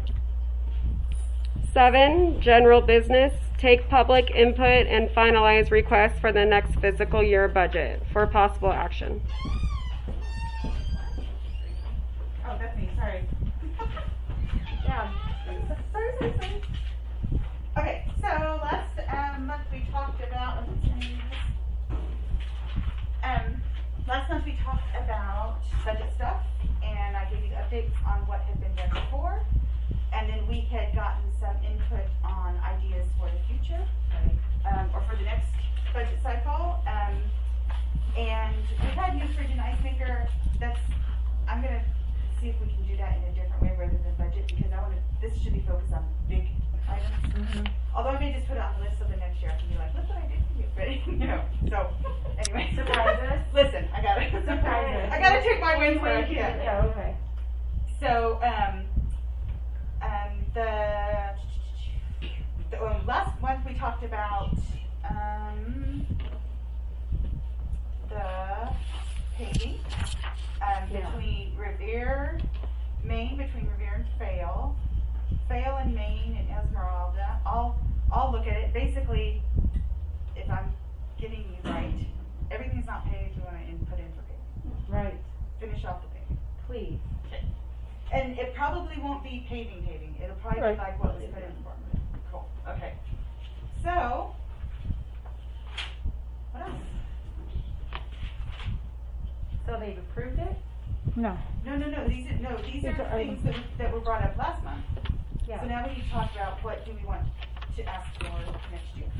7, general business. Take public input and finalize requests for the next fiscal year budget for possible action. Oh, that's me, sorry. Yeah. Okay, so last month we talked about, last month we talked about budget stuff, and I gave you updates on what had been done before, and then we had gotten some input on ideas for the future, or for the next budget cycle, and we've had Newsbridge Ice Maker. I'm gonna see if we can do that in a different way rather than budget, because this should be focused on big items. Although I may just put it on the list so the next year I can be like, look what I did for you. But, so, anyway. Surprises. Listen, I gotta take my wins where I can. Yeah, okay. So, last month we talked about, the paving, between Revere, Maine, between Revere and Fayal and Maine and Esmeralda. I'll look at it. Basically, if I'm getting you right, everything's not paved. We want to input in for paving. Right. Finish off the paving. Please. And it probably won't be paving. It'll probably be like what was put in for. Cool. Okay. So, what else? So they've approved it? No. No. These are things that were brought up last month. Yeah. So now we need to talk about what do we want to ask for next year.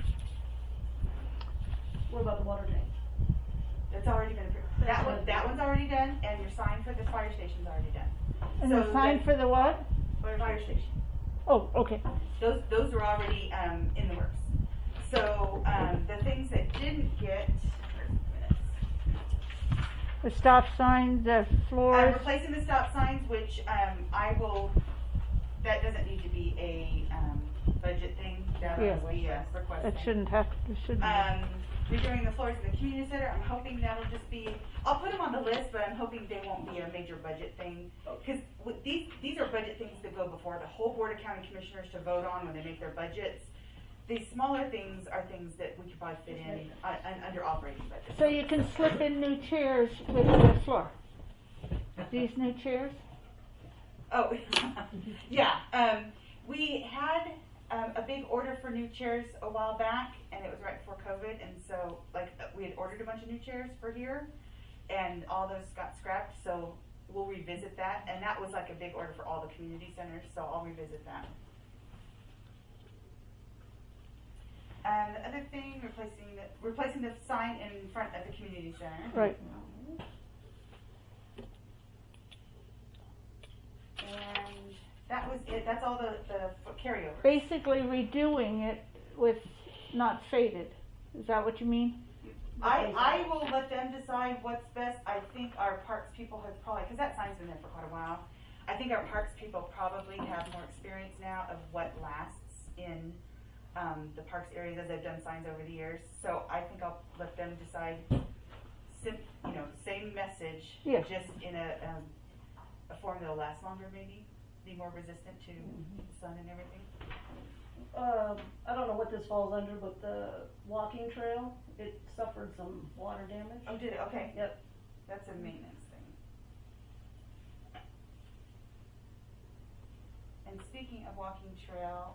What about the water tank? That's already been approved. That one's already done, and your sign for the fire station's already done. And the sign for the what? Fire station. Oh, okay. Those are already in the works. So the things that didn't get. The stop signs, the floors. Replacing the stop signs, which I will. That doesn't need to be a budget thing. That will be a request. That thing. shouldn't have. Redoing the floors in the community center. I'm hoping that'll just be. I'll put them on the list, but I'm hoping they won't be a major budget thing, because these are budget things that go before the whole board of county commissioners to vote on when they make their budgets. These smaller things are things that we could probably fit in under operating budget. So you can slip in new chairs with the floor. These new chairs? Oh, yeah. We had a big order for new chairs a while back, and it was right before COVID, and so we had ordered a bunch of new chairs for here, and all those got scrapped, so we'll revisit that, and that was like a big order for all the community centers, so I'll revisit that. And the other thing, replacing the sign in front of the community center. Right. And that was it. That's all the carryover. Basically redoing it with not faded. Is that what you mean? I will let them decide what's best. I think our parks people have probably, because that sign's been there for quite a while, I think our parks people probably have more experience now of what lasts in the parks areas, as they've done signs over the years. So I think I'll let them decide, same message, yes, just in a form that'll last longer, maybe, be more resistant to the sun and everything. I don't know what this falls under, but the walking trail, it suffered some water damage. Oh, did it? Okay. Yep. That's a maintenance thing. And speaking of walking trail,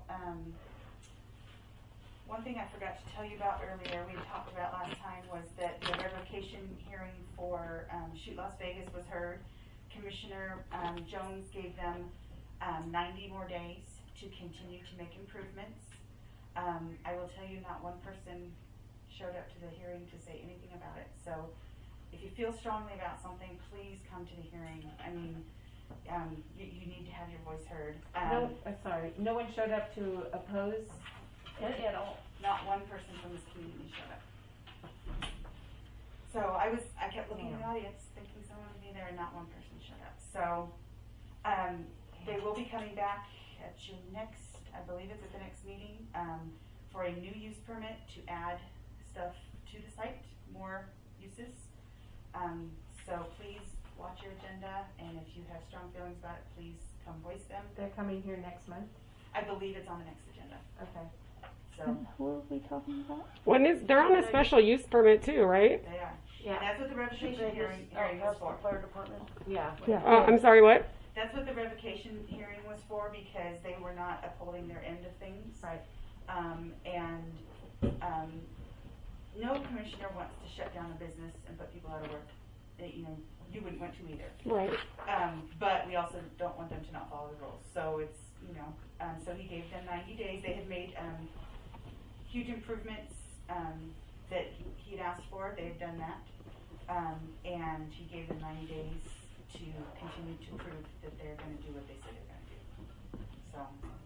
one thing I forgot to tell you about earlier, we talked about last time, was that the revocation hearing for Shoot Las Vegas was heard. Commissioner Jones gave them 90 more days to continue to make improvements. I will tell you, not one person showed up to the hearing to say anything about it. So if you feel strongly about something, please come to the hearing. I mean, you need to have your voice heard. No one showed up to oppose it at all. Not one person from this community showed up. So I kept looking in the audience, thinking someone would be there, and not one person showed up. So they will be coming back at your next, I believe it's at the next meeting, for a new use permit to add stuff to the site, more uses. So please watch your agenda, and if you have strong feelings about it, please come voice them. They're coming here next month? I believe it's on the next agenda. Okay. So, Who are we talking about? When is, they're on a special use permit too, right? they are. Yeah. And that's what the revocation hearing was for. Fire department? Yeah. I'm sorry, what? That's what the revocation hearing was for, because they were not upholding their end of things. Right. No commissioner wants to shut down a business and put people out of work. You wouldn't want to either. Right. But we also don't want them to not follow the rules. So it's, so he gave them 90 days. They had made huge improvements that he had asked for. They had done that. And he gave them 90 days to continue to prove that they're going to do what they say they're going to do. So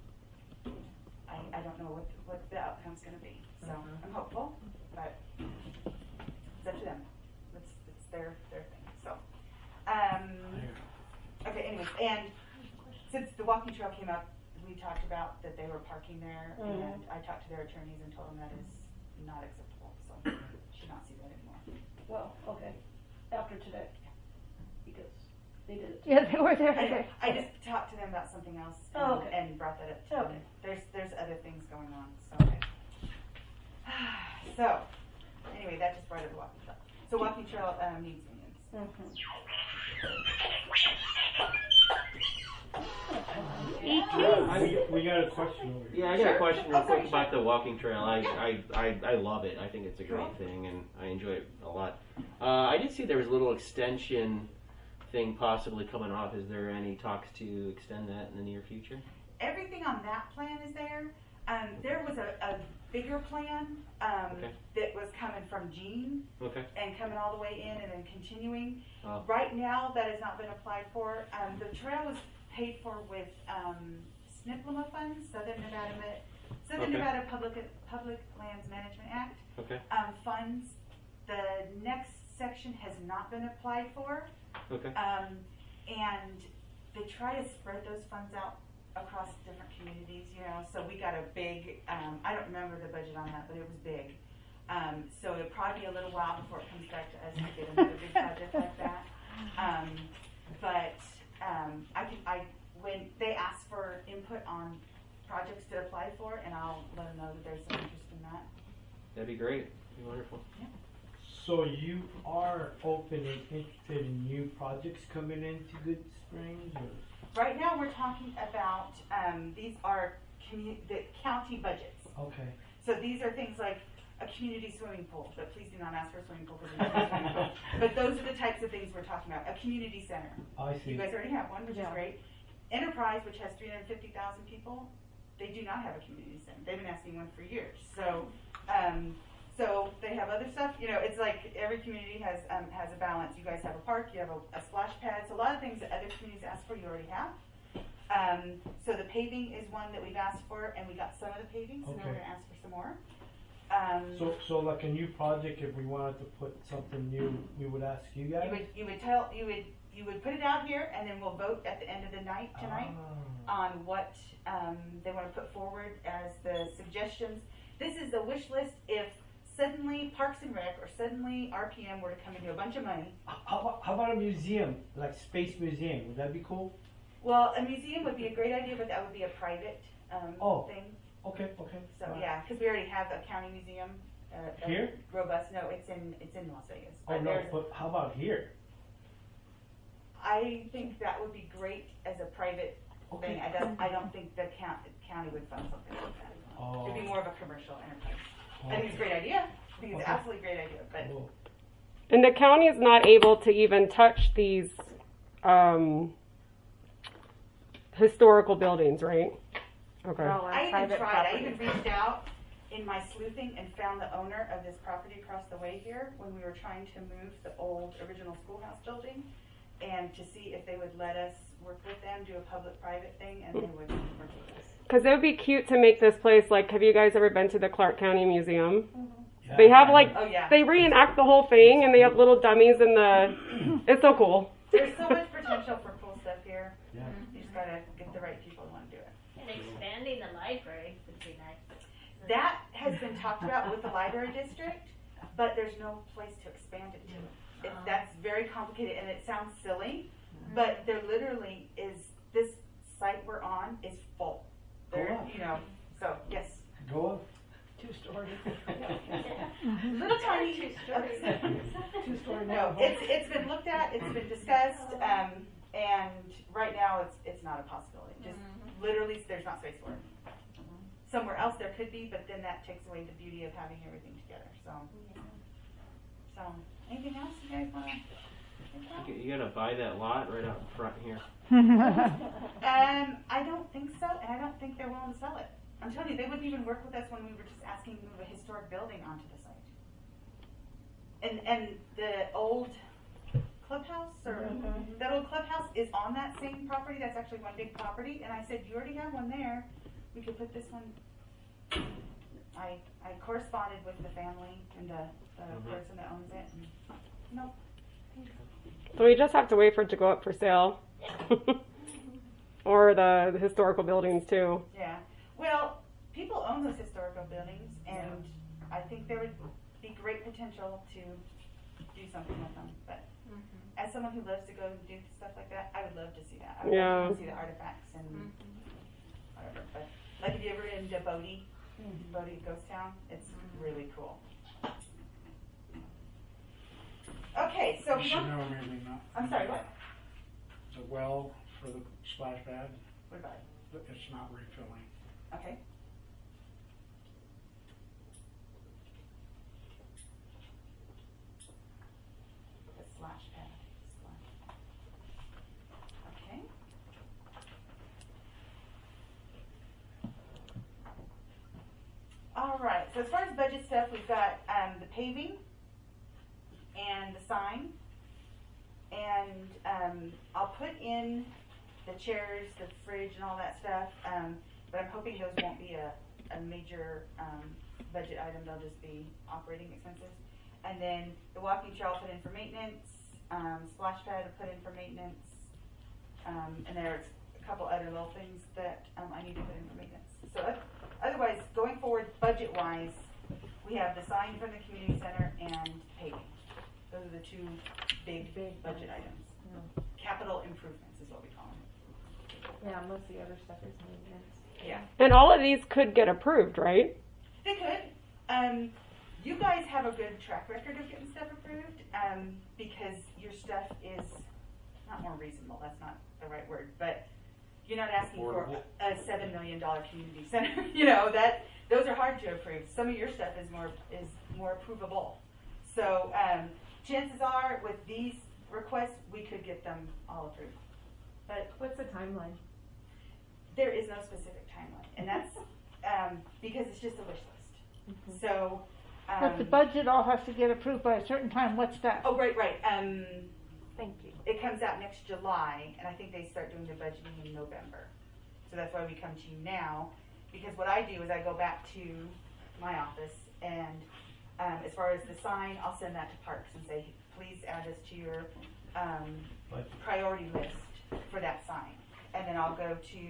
I don't know what the outcome's going to be. So I'm hopeful, but it's up to them. It's their thing. So, okay. Anyways, and since the walking trail came up, we talked about that they were parking there, and I talked to their attorneys and told them that is not acceptable. So should not see that anymore. Well, okay, after today, because they did it. Yeah, they were there today. I just talked to them about something else and brought that up to them. There's other things going on. So anyway, that just brought up the walking trail. So walking trail needs unions. We got a question over here. Yeah, I got a question real quick about the walking trail. I love it. I think it's a great thing, and I enjoy it a lot. I did see there was a little extension thing possibly coming off. Is there any talks to extend that in the near future? Everything on that plan is there. There was a bigger plan that was coming from Gene and coming all the way in and then continuing. Right now, that has not been applied for. The trail was paid for with SNPLMA funds, Southern Nevada Public Lands Management Act funds. The next section has not been applied for, and they try to spread those funds out across different communities, so we got a big, I don't remember the budget on that, but it was big. So it'll probably be a little while before it comes back to us to get another big project like that. When they ask for input on projects to apply for, and I'll let them know that there's some interest in that. That'd be great. That'd be wonderful. Yeah. So you are open and interested in new projects coming into Good Springs? Or? Right now we're talking about, these are the county budgets. Okay. So these are things like a community swimming pool, but please do not ask for a swimming pool. But those are the types of things we're talking about. A community center. I see. You guys already have one, which is great. Enterprise, which has 350,000 people, they do not have a community center. They've been asking one for years. So, so they have other stuff. It's like every community has a balance. You guys have a park, you have a splash pad. So a lot of things that other communities ask for, you already have. So the paving is one that we've asked for, and we got some of the paving, so now we're going to ask for some more. So like a new project, if we wanted to put something new, we would ask you guys? You would put it out here, and then we'll vote at the end of the night tonight on what they want to put forward as the suggestions. This is a wish list if suddenly Parks and Rec or suddenly RPM were to come into a bunch of money. How about a museum, like Space Museum? Would that be cool? Well, a museum would be a great idea, but that would be a private thing. Okay. So yeah, because we already have a county museum. Here? Robust. No, it's in Las Vegas. Oh no, but how about here? I think that would be great as a private thing. I don't think the county would fund something like that. It'd be more of a commercial enterprise. I think it's a great idea. I think it's an absolutely great idea. But and the county is not able to even touch these historical buildings, right? Okay. I even tried. I even reached out in my sleuthing and found the owner of this property across the way here when we were trying to move the old original schoolhouse building, and to see if they would let us work with them, do a public-private thing, and they would work with us. Because it would be cute to make this place, like, have you guys ever been to the Clark County Museum? Yeah. They have, like, they reenact the whole thing, and they have little dummies in the, it's so cool. There's so much potential for cool stuff here. Yeah. You just gotta get the right people who want to do it. And expanding the library would be nice. That has been talked about with the library district, but there's no place to expand it to. That's very complicated, and it sounds silly, but there literally is, this site we're on is full. There, you know, so, yes. Go on. 2-story. Little tiny. 2-story. 2-story. No, it's been looked at, it's been discussed, and right now it's not a possibility. Just literally, there's not space for it. Somewhere else there could be, but then that takes away the beauty of having everything together. So anything else you guys want to? You gotta buy that lot right out front here. I don't think so, and I don't think they're willing to sell it. I'm telling you, they wouldn't even work with us when we were just asking to move a historic building onto the site. And the old clubhouse, or that old clubhouse is on that same property. That's actually one big property. And I said, you already have one there. We could put this one. I corresponded with the family and the person that owns it. And, nope. So we just have to wait for it to go up for sale. Or the historical buildings too. Yeah. Well, people own those historical buildings, and I think there would be great potential to do something with them. But as someone who loves to go and do stuff like that, I would love to see that. I would love to see the artifacts and whatever. But like, if you ever in Bodie, Bodie Ghost Town, it's really cool. Okay, so we don't. I'm sorry, what? The well for the splash pad. What about it? It's not refilling. Okay. The splash pad. Okay. All right. So as far as budget stuff, we've got the paving and the sign, and I'll put in the chairs, the fridge, and all that stuff. But I'm hoping those won't be a major budget item. They'll just be operating expenses. And then the walking chair I'll put in for maintenance. Splash pad I'll put in for maintenance. And there's a couple other little things that I need to put in for maintenance. So otherwise, going forward, budget-wise, we have the sign from the community center and paving. Those are the two big budget items. Capital improvements is what we call them. Yeah, most of the other stuff is maintenance. Yeah. And all of these could get approved, right? They could. You guys have a good track record of getting stuff approved, because your stuff is not more reasonable. That's not the right word, but you're not asking for a $7 million community center. You know, that those are hard to approve. Some of your stuff is more approvable. So chances are, with these requests, we could get them all approved. But what's the timeline? There is no specific timeline, and that's because it's just a wish list. So, but the budget all has to get approved by a certain time. What's that? Oh, right. Thank you. It comes out next July, and I think they start doing the budgeting in November. So that's why we come to you now, because what I do is I go back to my office, and as far as the sign, I'll send that to Parks and say, please add this to your priority list for that sign. And then I'll go to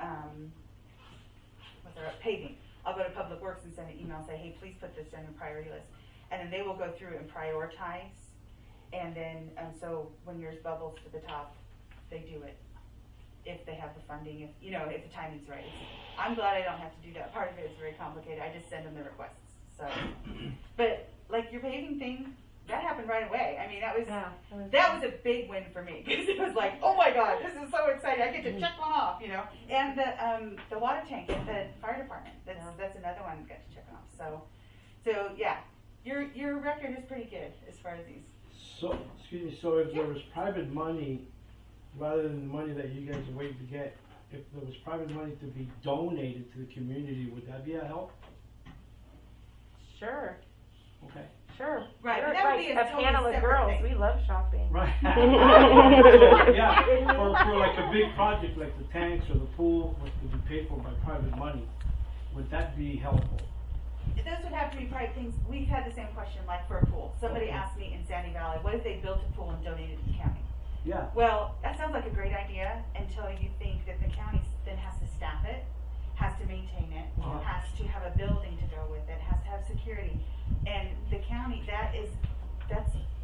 paving. I'll go to Public Works and send an email and say, hey, please put this on your priority list. And then they will go through and prioritize. And then, so when yours bubbles to the top, they do it if they have the funding, if the timing's right. I'm glad I don't have to do that part of it. It's very complicated. I just send them the requests. So, but like your paving thing, that happened right away. I mean, that was a big win for me, because it was like, oh my God, this is so exciting! I get to check one off, And the water tank at the fire department. That's another one I got to check off. So yeah, your record is pretty good as far as these. So excuse me. So if there was private money, rather than the money that you guys are waiting to get, if there was private money to be donated to the community, would that be a help? Sure. Okay. Sure. Right. Sure. That would be a panel of girls. thing. We love shopping. Right. Yeah. For like a big project like the tanks or the pool, which could be paid for by private money, would that be helpful? Those would have to be private things. We've had the same question, like for a pool. Somebody asked me in Sandy Valley, what if they built a pool and donated to the county? Yeah. Well, that sounds like a great idea until you think that the county then has to staff it, has to maintain it, has to have a building to go with it, has to have security. And the county, that's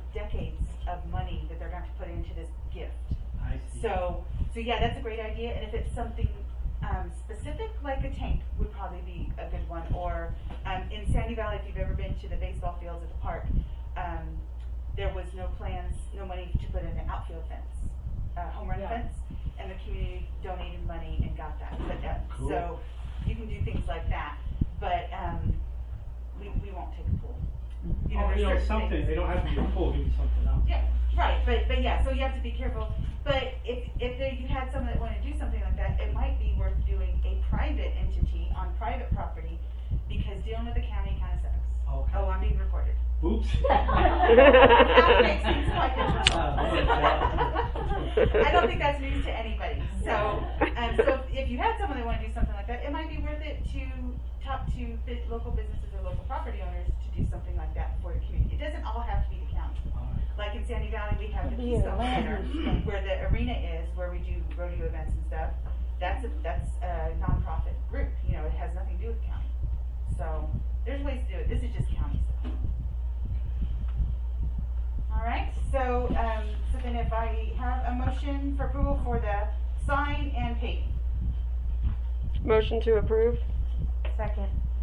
decades of money that they're going to have to put into this gift. I see. So yeah, that's a great idea. And if it's something specific, like a tank would probably be a good one. Or in Sandy Valley, if you've ever been to the baseball fields at the park, there was no money to put in an outfield fence, home run fence, and the community donated money and got that put done. Cool. So you can do things like that, but we won't take a pool. There's certain something. things. They don't have to be a pool. Give me something else. Yeah, right. But yeah, so you have to be careful. But if you had someone that wanted to do something like that, it might be worth doing a private entity on private property, because dealing with the county kind of sucks. Okay. Oh, I'm being recorded. Oops. That makes things quite difficult. I don't think that's news to anybody. So if you had someone that wanted to do something like that, it might be worth it to talk to local businesses or local property owners to do something like that for the community. It doesn't all have to be the county. Like in Sandy Valley, we have the Keystone Center, where the arena is, where we do rodeo events and stuff. That's a nonprofit group. It has nothing to do with the county. So there's ways to do it. This is just county stuff. All right. So then if I have a motion for approval for the sign and paving. Motion to approve. Second.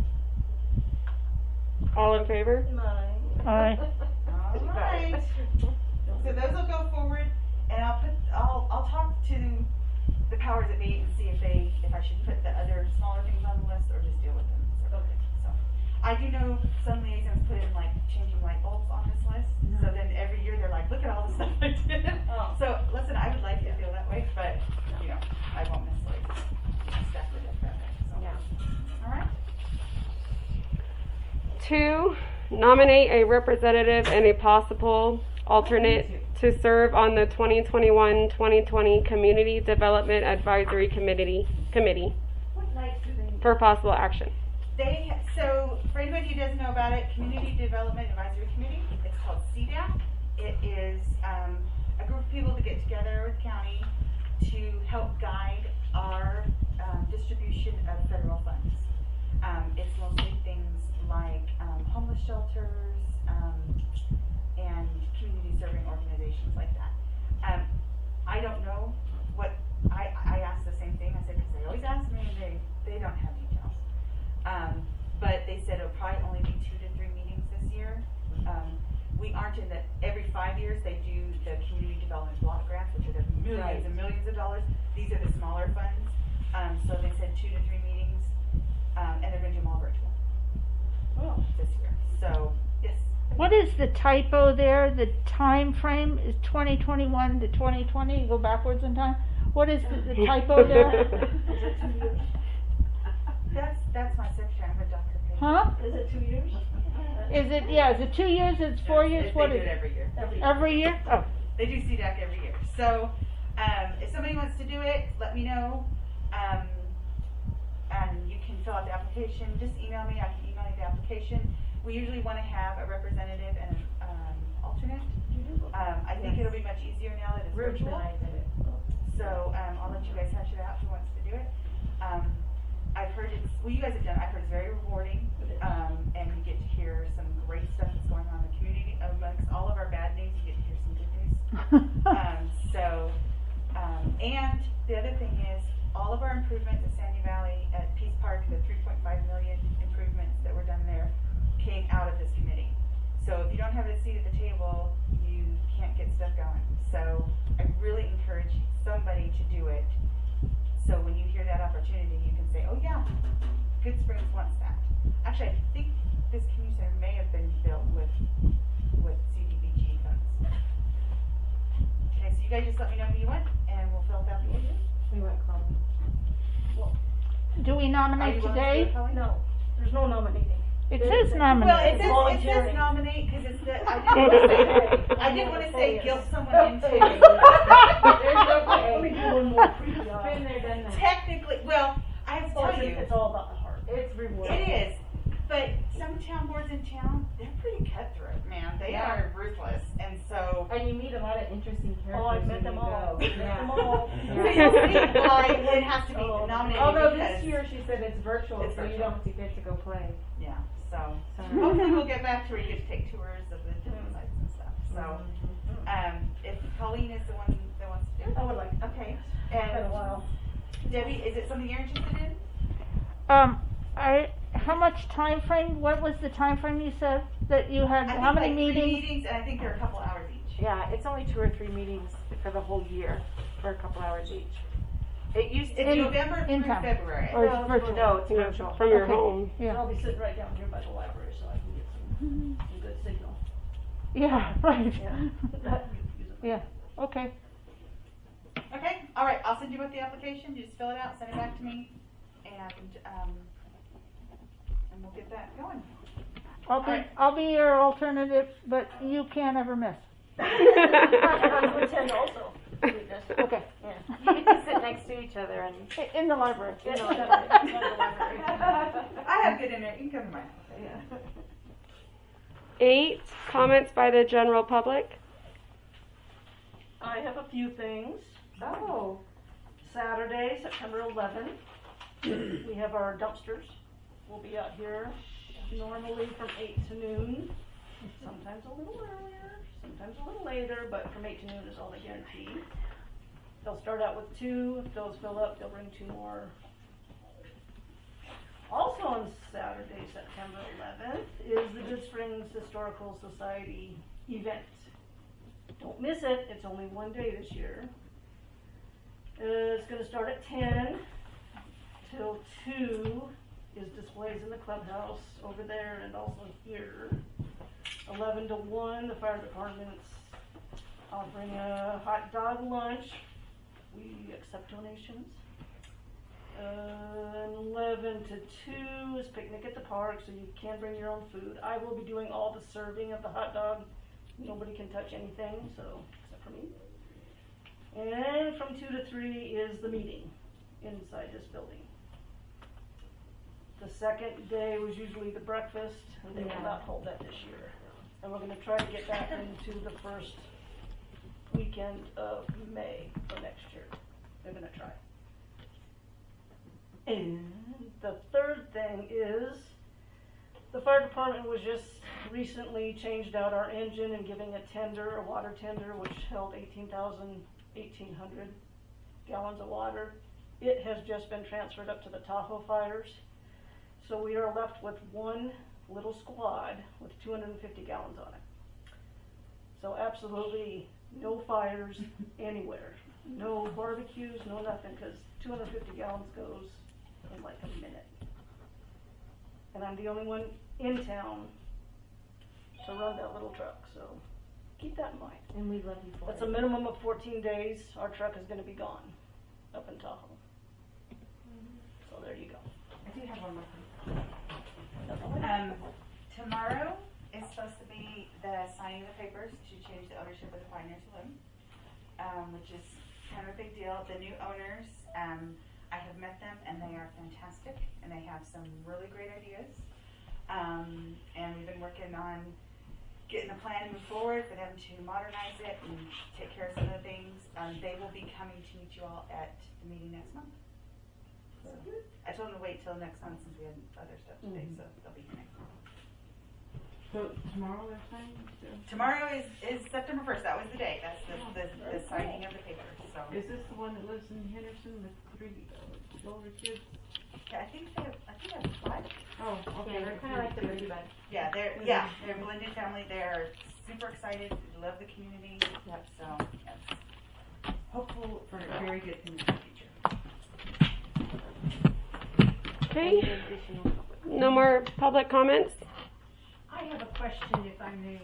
All in favor? Aye. All right. So those will go forward, and I'll talk to the powers that be and see if I should put the other smaller things on the list or just deal with them. So I do know some liaisons put in like changing light bulbs on this list. So then every year they're like, look at all the stuff I did. So listen, I would like you to feel that way, but I won't necessarily stack it up that way. So all right. 2, nominate a representative and a possible alternate to serve on the 2021-2020 Community Development Advisory Committee What night do they? for possible action. So for anybody who doesn't know about it, Community Development Advisory Committee, it's called CDAC. It is a group of people that get together with the county to help guide our distribution of federal funds. It's mostly things like homeless shelters and community serving organizations like that. I don't know what, I asked the same thing. I said, because they always ask me and they don't have details. But they said it'll probably only be 2 to 3 meetings this year. We aren't in every 5 years they do the community development block grants, which are the millions and millions of dollars. These are the smaller funds. So they said 2 to 3 meetings, and they're going to do them all virtual this year. So, yes. What is the typo there? The time frame is 2021 to 2020. You go backwards in time. What is the typo there? That's my secretary. I'm a doctor. Huh? Is it 2 years? Is it 2 years? It's 4 years? What They is do it it? every year. Every year? Oh. They do CDAC every year. So if somebody wants to do it, let me know. And you can fill out the application. Just email me. I can email you the application. We usually want to have a representative and an alternate. I think it'll be much easier now that it's virtual. So I'll let you guys hash it out who wants to do it. I've heard you guys have done it. I've heard it's very rewarding, and you get to hear some great stuff that's going on in the community. Amongst all of our bad news, you get to hear some good news. And the other thing is, all of our improvements at Sandy Valley, at Peace Park, the 3.5 million improvements that were done there, came out of this committee. So if you don't have a seat at the table, you can't get stuff going. So I really encourage somebody to do it. So when you hear that opportunity, you can say, oh yeah, Good Springs wants that. Actually, I think this community center may have been built with CDBG funds. Okay, so you guys just let me know who you want, and we'll fill out the application. We went common. Do we nominate today? No, there's no nominating. It says Well, nominate. it says nominate because it's the, I didn't want to say guilt someone into. There's no way. Been there, done that. Technically, well, I have to tell you, It's all about the heart. It's rewarding. it is. But some town boards in town, they're pretty cutthroat, man. They are ruthless, and so And you meet a lot of interesting characters. Oh, I've met when them you all. go. Met Yeah. them all. Yeah. Well, it has to be nominated. Oh no, because- this year she said it's virtual, It's so you virtual. don't get to go play. Yeah, so So- hopefully we'll get back to where you get to take tours of the different sites and stuff. So, if Colleen is the one that wants to do it, I would like. okay. Been a And while. Debbie, is it something you're interested in? How much time frame, what was the time frame you said that you had, I think how many like 3 meetings? meetings, and I think they're a couple hours each. Yeah, it's only 2 or 3 meetings for the whole year, for a couple hours each. It used to It's be November in through town. February. Or it's virtual? No, it's Yeah, virtual. from your Okay. home. Yeah, I'll be sitting right down here by the library, so I can get some good signal. yeah, right. Yeah. Yeah, okay. Okay, all right, I'll send you with the application, you just fill it out, send it back to me, and we'll get that going. I'll be your alternative, but you can't ever miss. I would attend also. Okay. Yeah. You get to sit next to each other and In the library. you know, I have good internet, you can come to my house. 8, comments by the general public. I have a few things. Oh. Saturday, September 11th, we have our dumpsters. We'll be out here normally from 8 to noon, sometimes a little earlier, sometimes a little later, but from 8 to noon is all they guarantee. They'll start out with 2. If those fill up, they'll bring 2 more. Also on Saturday, September 11th, is the Good Springs Historical Society event. Don't miss it. It's only one day this year. It's going to start at 10 till 2 is displays in the clubhouse over there and also here. 11 to 1, the fire department's offering a hot dog lunch. We accept donations. 11 to 2 is picnic at the park, so you can bring your own food. I will be doing all the serving of the hot dog. Nobody can touch anything, so except for me. And from 2 to 3 is the meeting inside this building. The second day was usually the breakfast, and they will not hold that this year. And we're going to try to get that into the first weekend of May for next year. They're going to try. And the third thing is the fire department was just recently changed out our engine and giving a tender, a water tender, which held 1,800 gallons of water. It has just been transferred up to the Tahoe fires. So we are left with one little squad with 250 gallons on it. So absolutely no fires anywhere. No barbecues, no nothing, because 250 gallons goes in like a minute. And I'm the only one in town to run that little truck, so keep that in mind. And we love you for That's it. a minimum of 14 days. Our truck is going to be gone up in Tahoe. So there you go. I do have one more thing. Tomorrow is supposed to be the signing of the papers to change the ownership of the Pioneer Saloon, which is kind of a big deal. The new owners, I have met them and they are fantastic and they have some really great ideas. And we've been working on getting a plan to move forward for them to modernize it and take care of some of the things. They will be coming to meet you all at the meeting next month. So I told them to wait till next month since we had other stuff today, so they'll be here next month. So tomorrow they're signing? Tomorrow is September 1st. That was the day. That's the signing of the papers. So Is this the one that lives in Henderson, the 3 older kids? yeah, I think they have 5. Oh, okay. Yeah, they're kind of like the Brady Bunch. Yeah, they're a blended family. They're super excited. They love the community. Yep. So yes. Hopeful for very good things in the future. Okay. No more public comments? I have a question, if I may.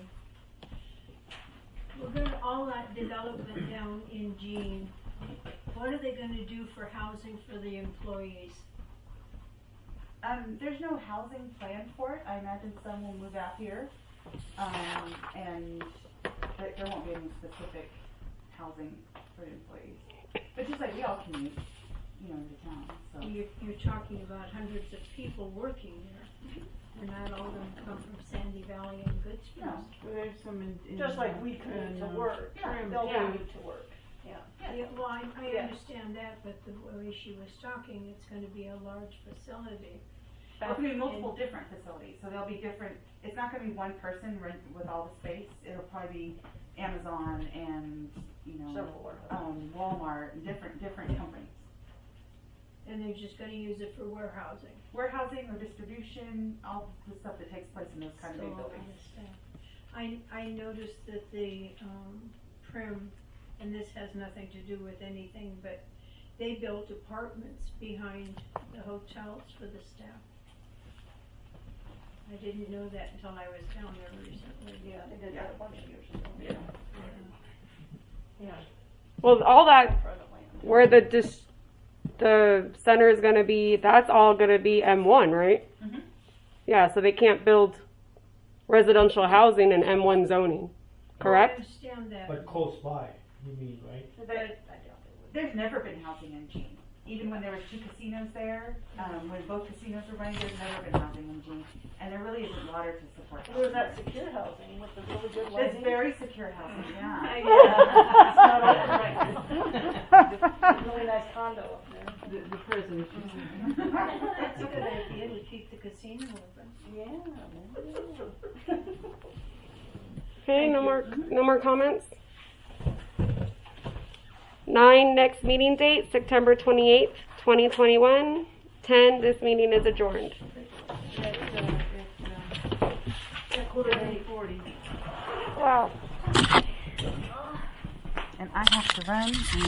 We're gonna all that development down in Jean. What are they gonna do for housing for the employees? There's no housing plan for it. I imagine some will move out here, and there won't be any specific housing for the employees. But just like we all commute, into town, so. You're talking about hundreds of people working there. And not all of them come from Sandy Valley and Good Springs. No. There's some in. Just like we commute to work, they'll commute to work, yeah. Yeah, well, I Yeah. understand that, but the way she was talking, it's gonna be a large facility. It's gonna be multiple different facilities, so there'll be different, it's not gonna be one person with all the space, it'll probably be Amazon and, Several warehouses. Walmart, and different companies. And they're just gonna use it for warehousing. Warehousing or distribution, all the stuff that takes place in those kind of big So, I buildings. understand. I noticed that the, Prim, and this has nothing to do with anything, but they built apartments behind the hotels for the staff. I didn't know that until I was down there recently. Yeah, they did that a bunch of years ago. Yeah. Yeah. Well, all that Private land. where the center is going to be, that's all going to be M1, right? Mhm. Yeah, so they can't build residential housing in M1 zoning, I correct? understand that. But close by, you mean, right? There's never been housing in Jean. Even when there was 2 casinos there, when both casinos were running, there's never been housing in Jean. And there really isn't water to support There was that. that secure housing with the really good It's lighting. very secure housing, yeah. It's not open right now. Really nice condo up there. The prison. That's a good idea to keep the casino open. Yeah. Okay, no more comments? 9, next meeting date, September 28th, 2021. 10, this meeting is adjourned. It's 8:40. Wow. And I have to run.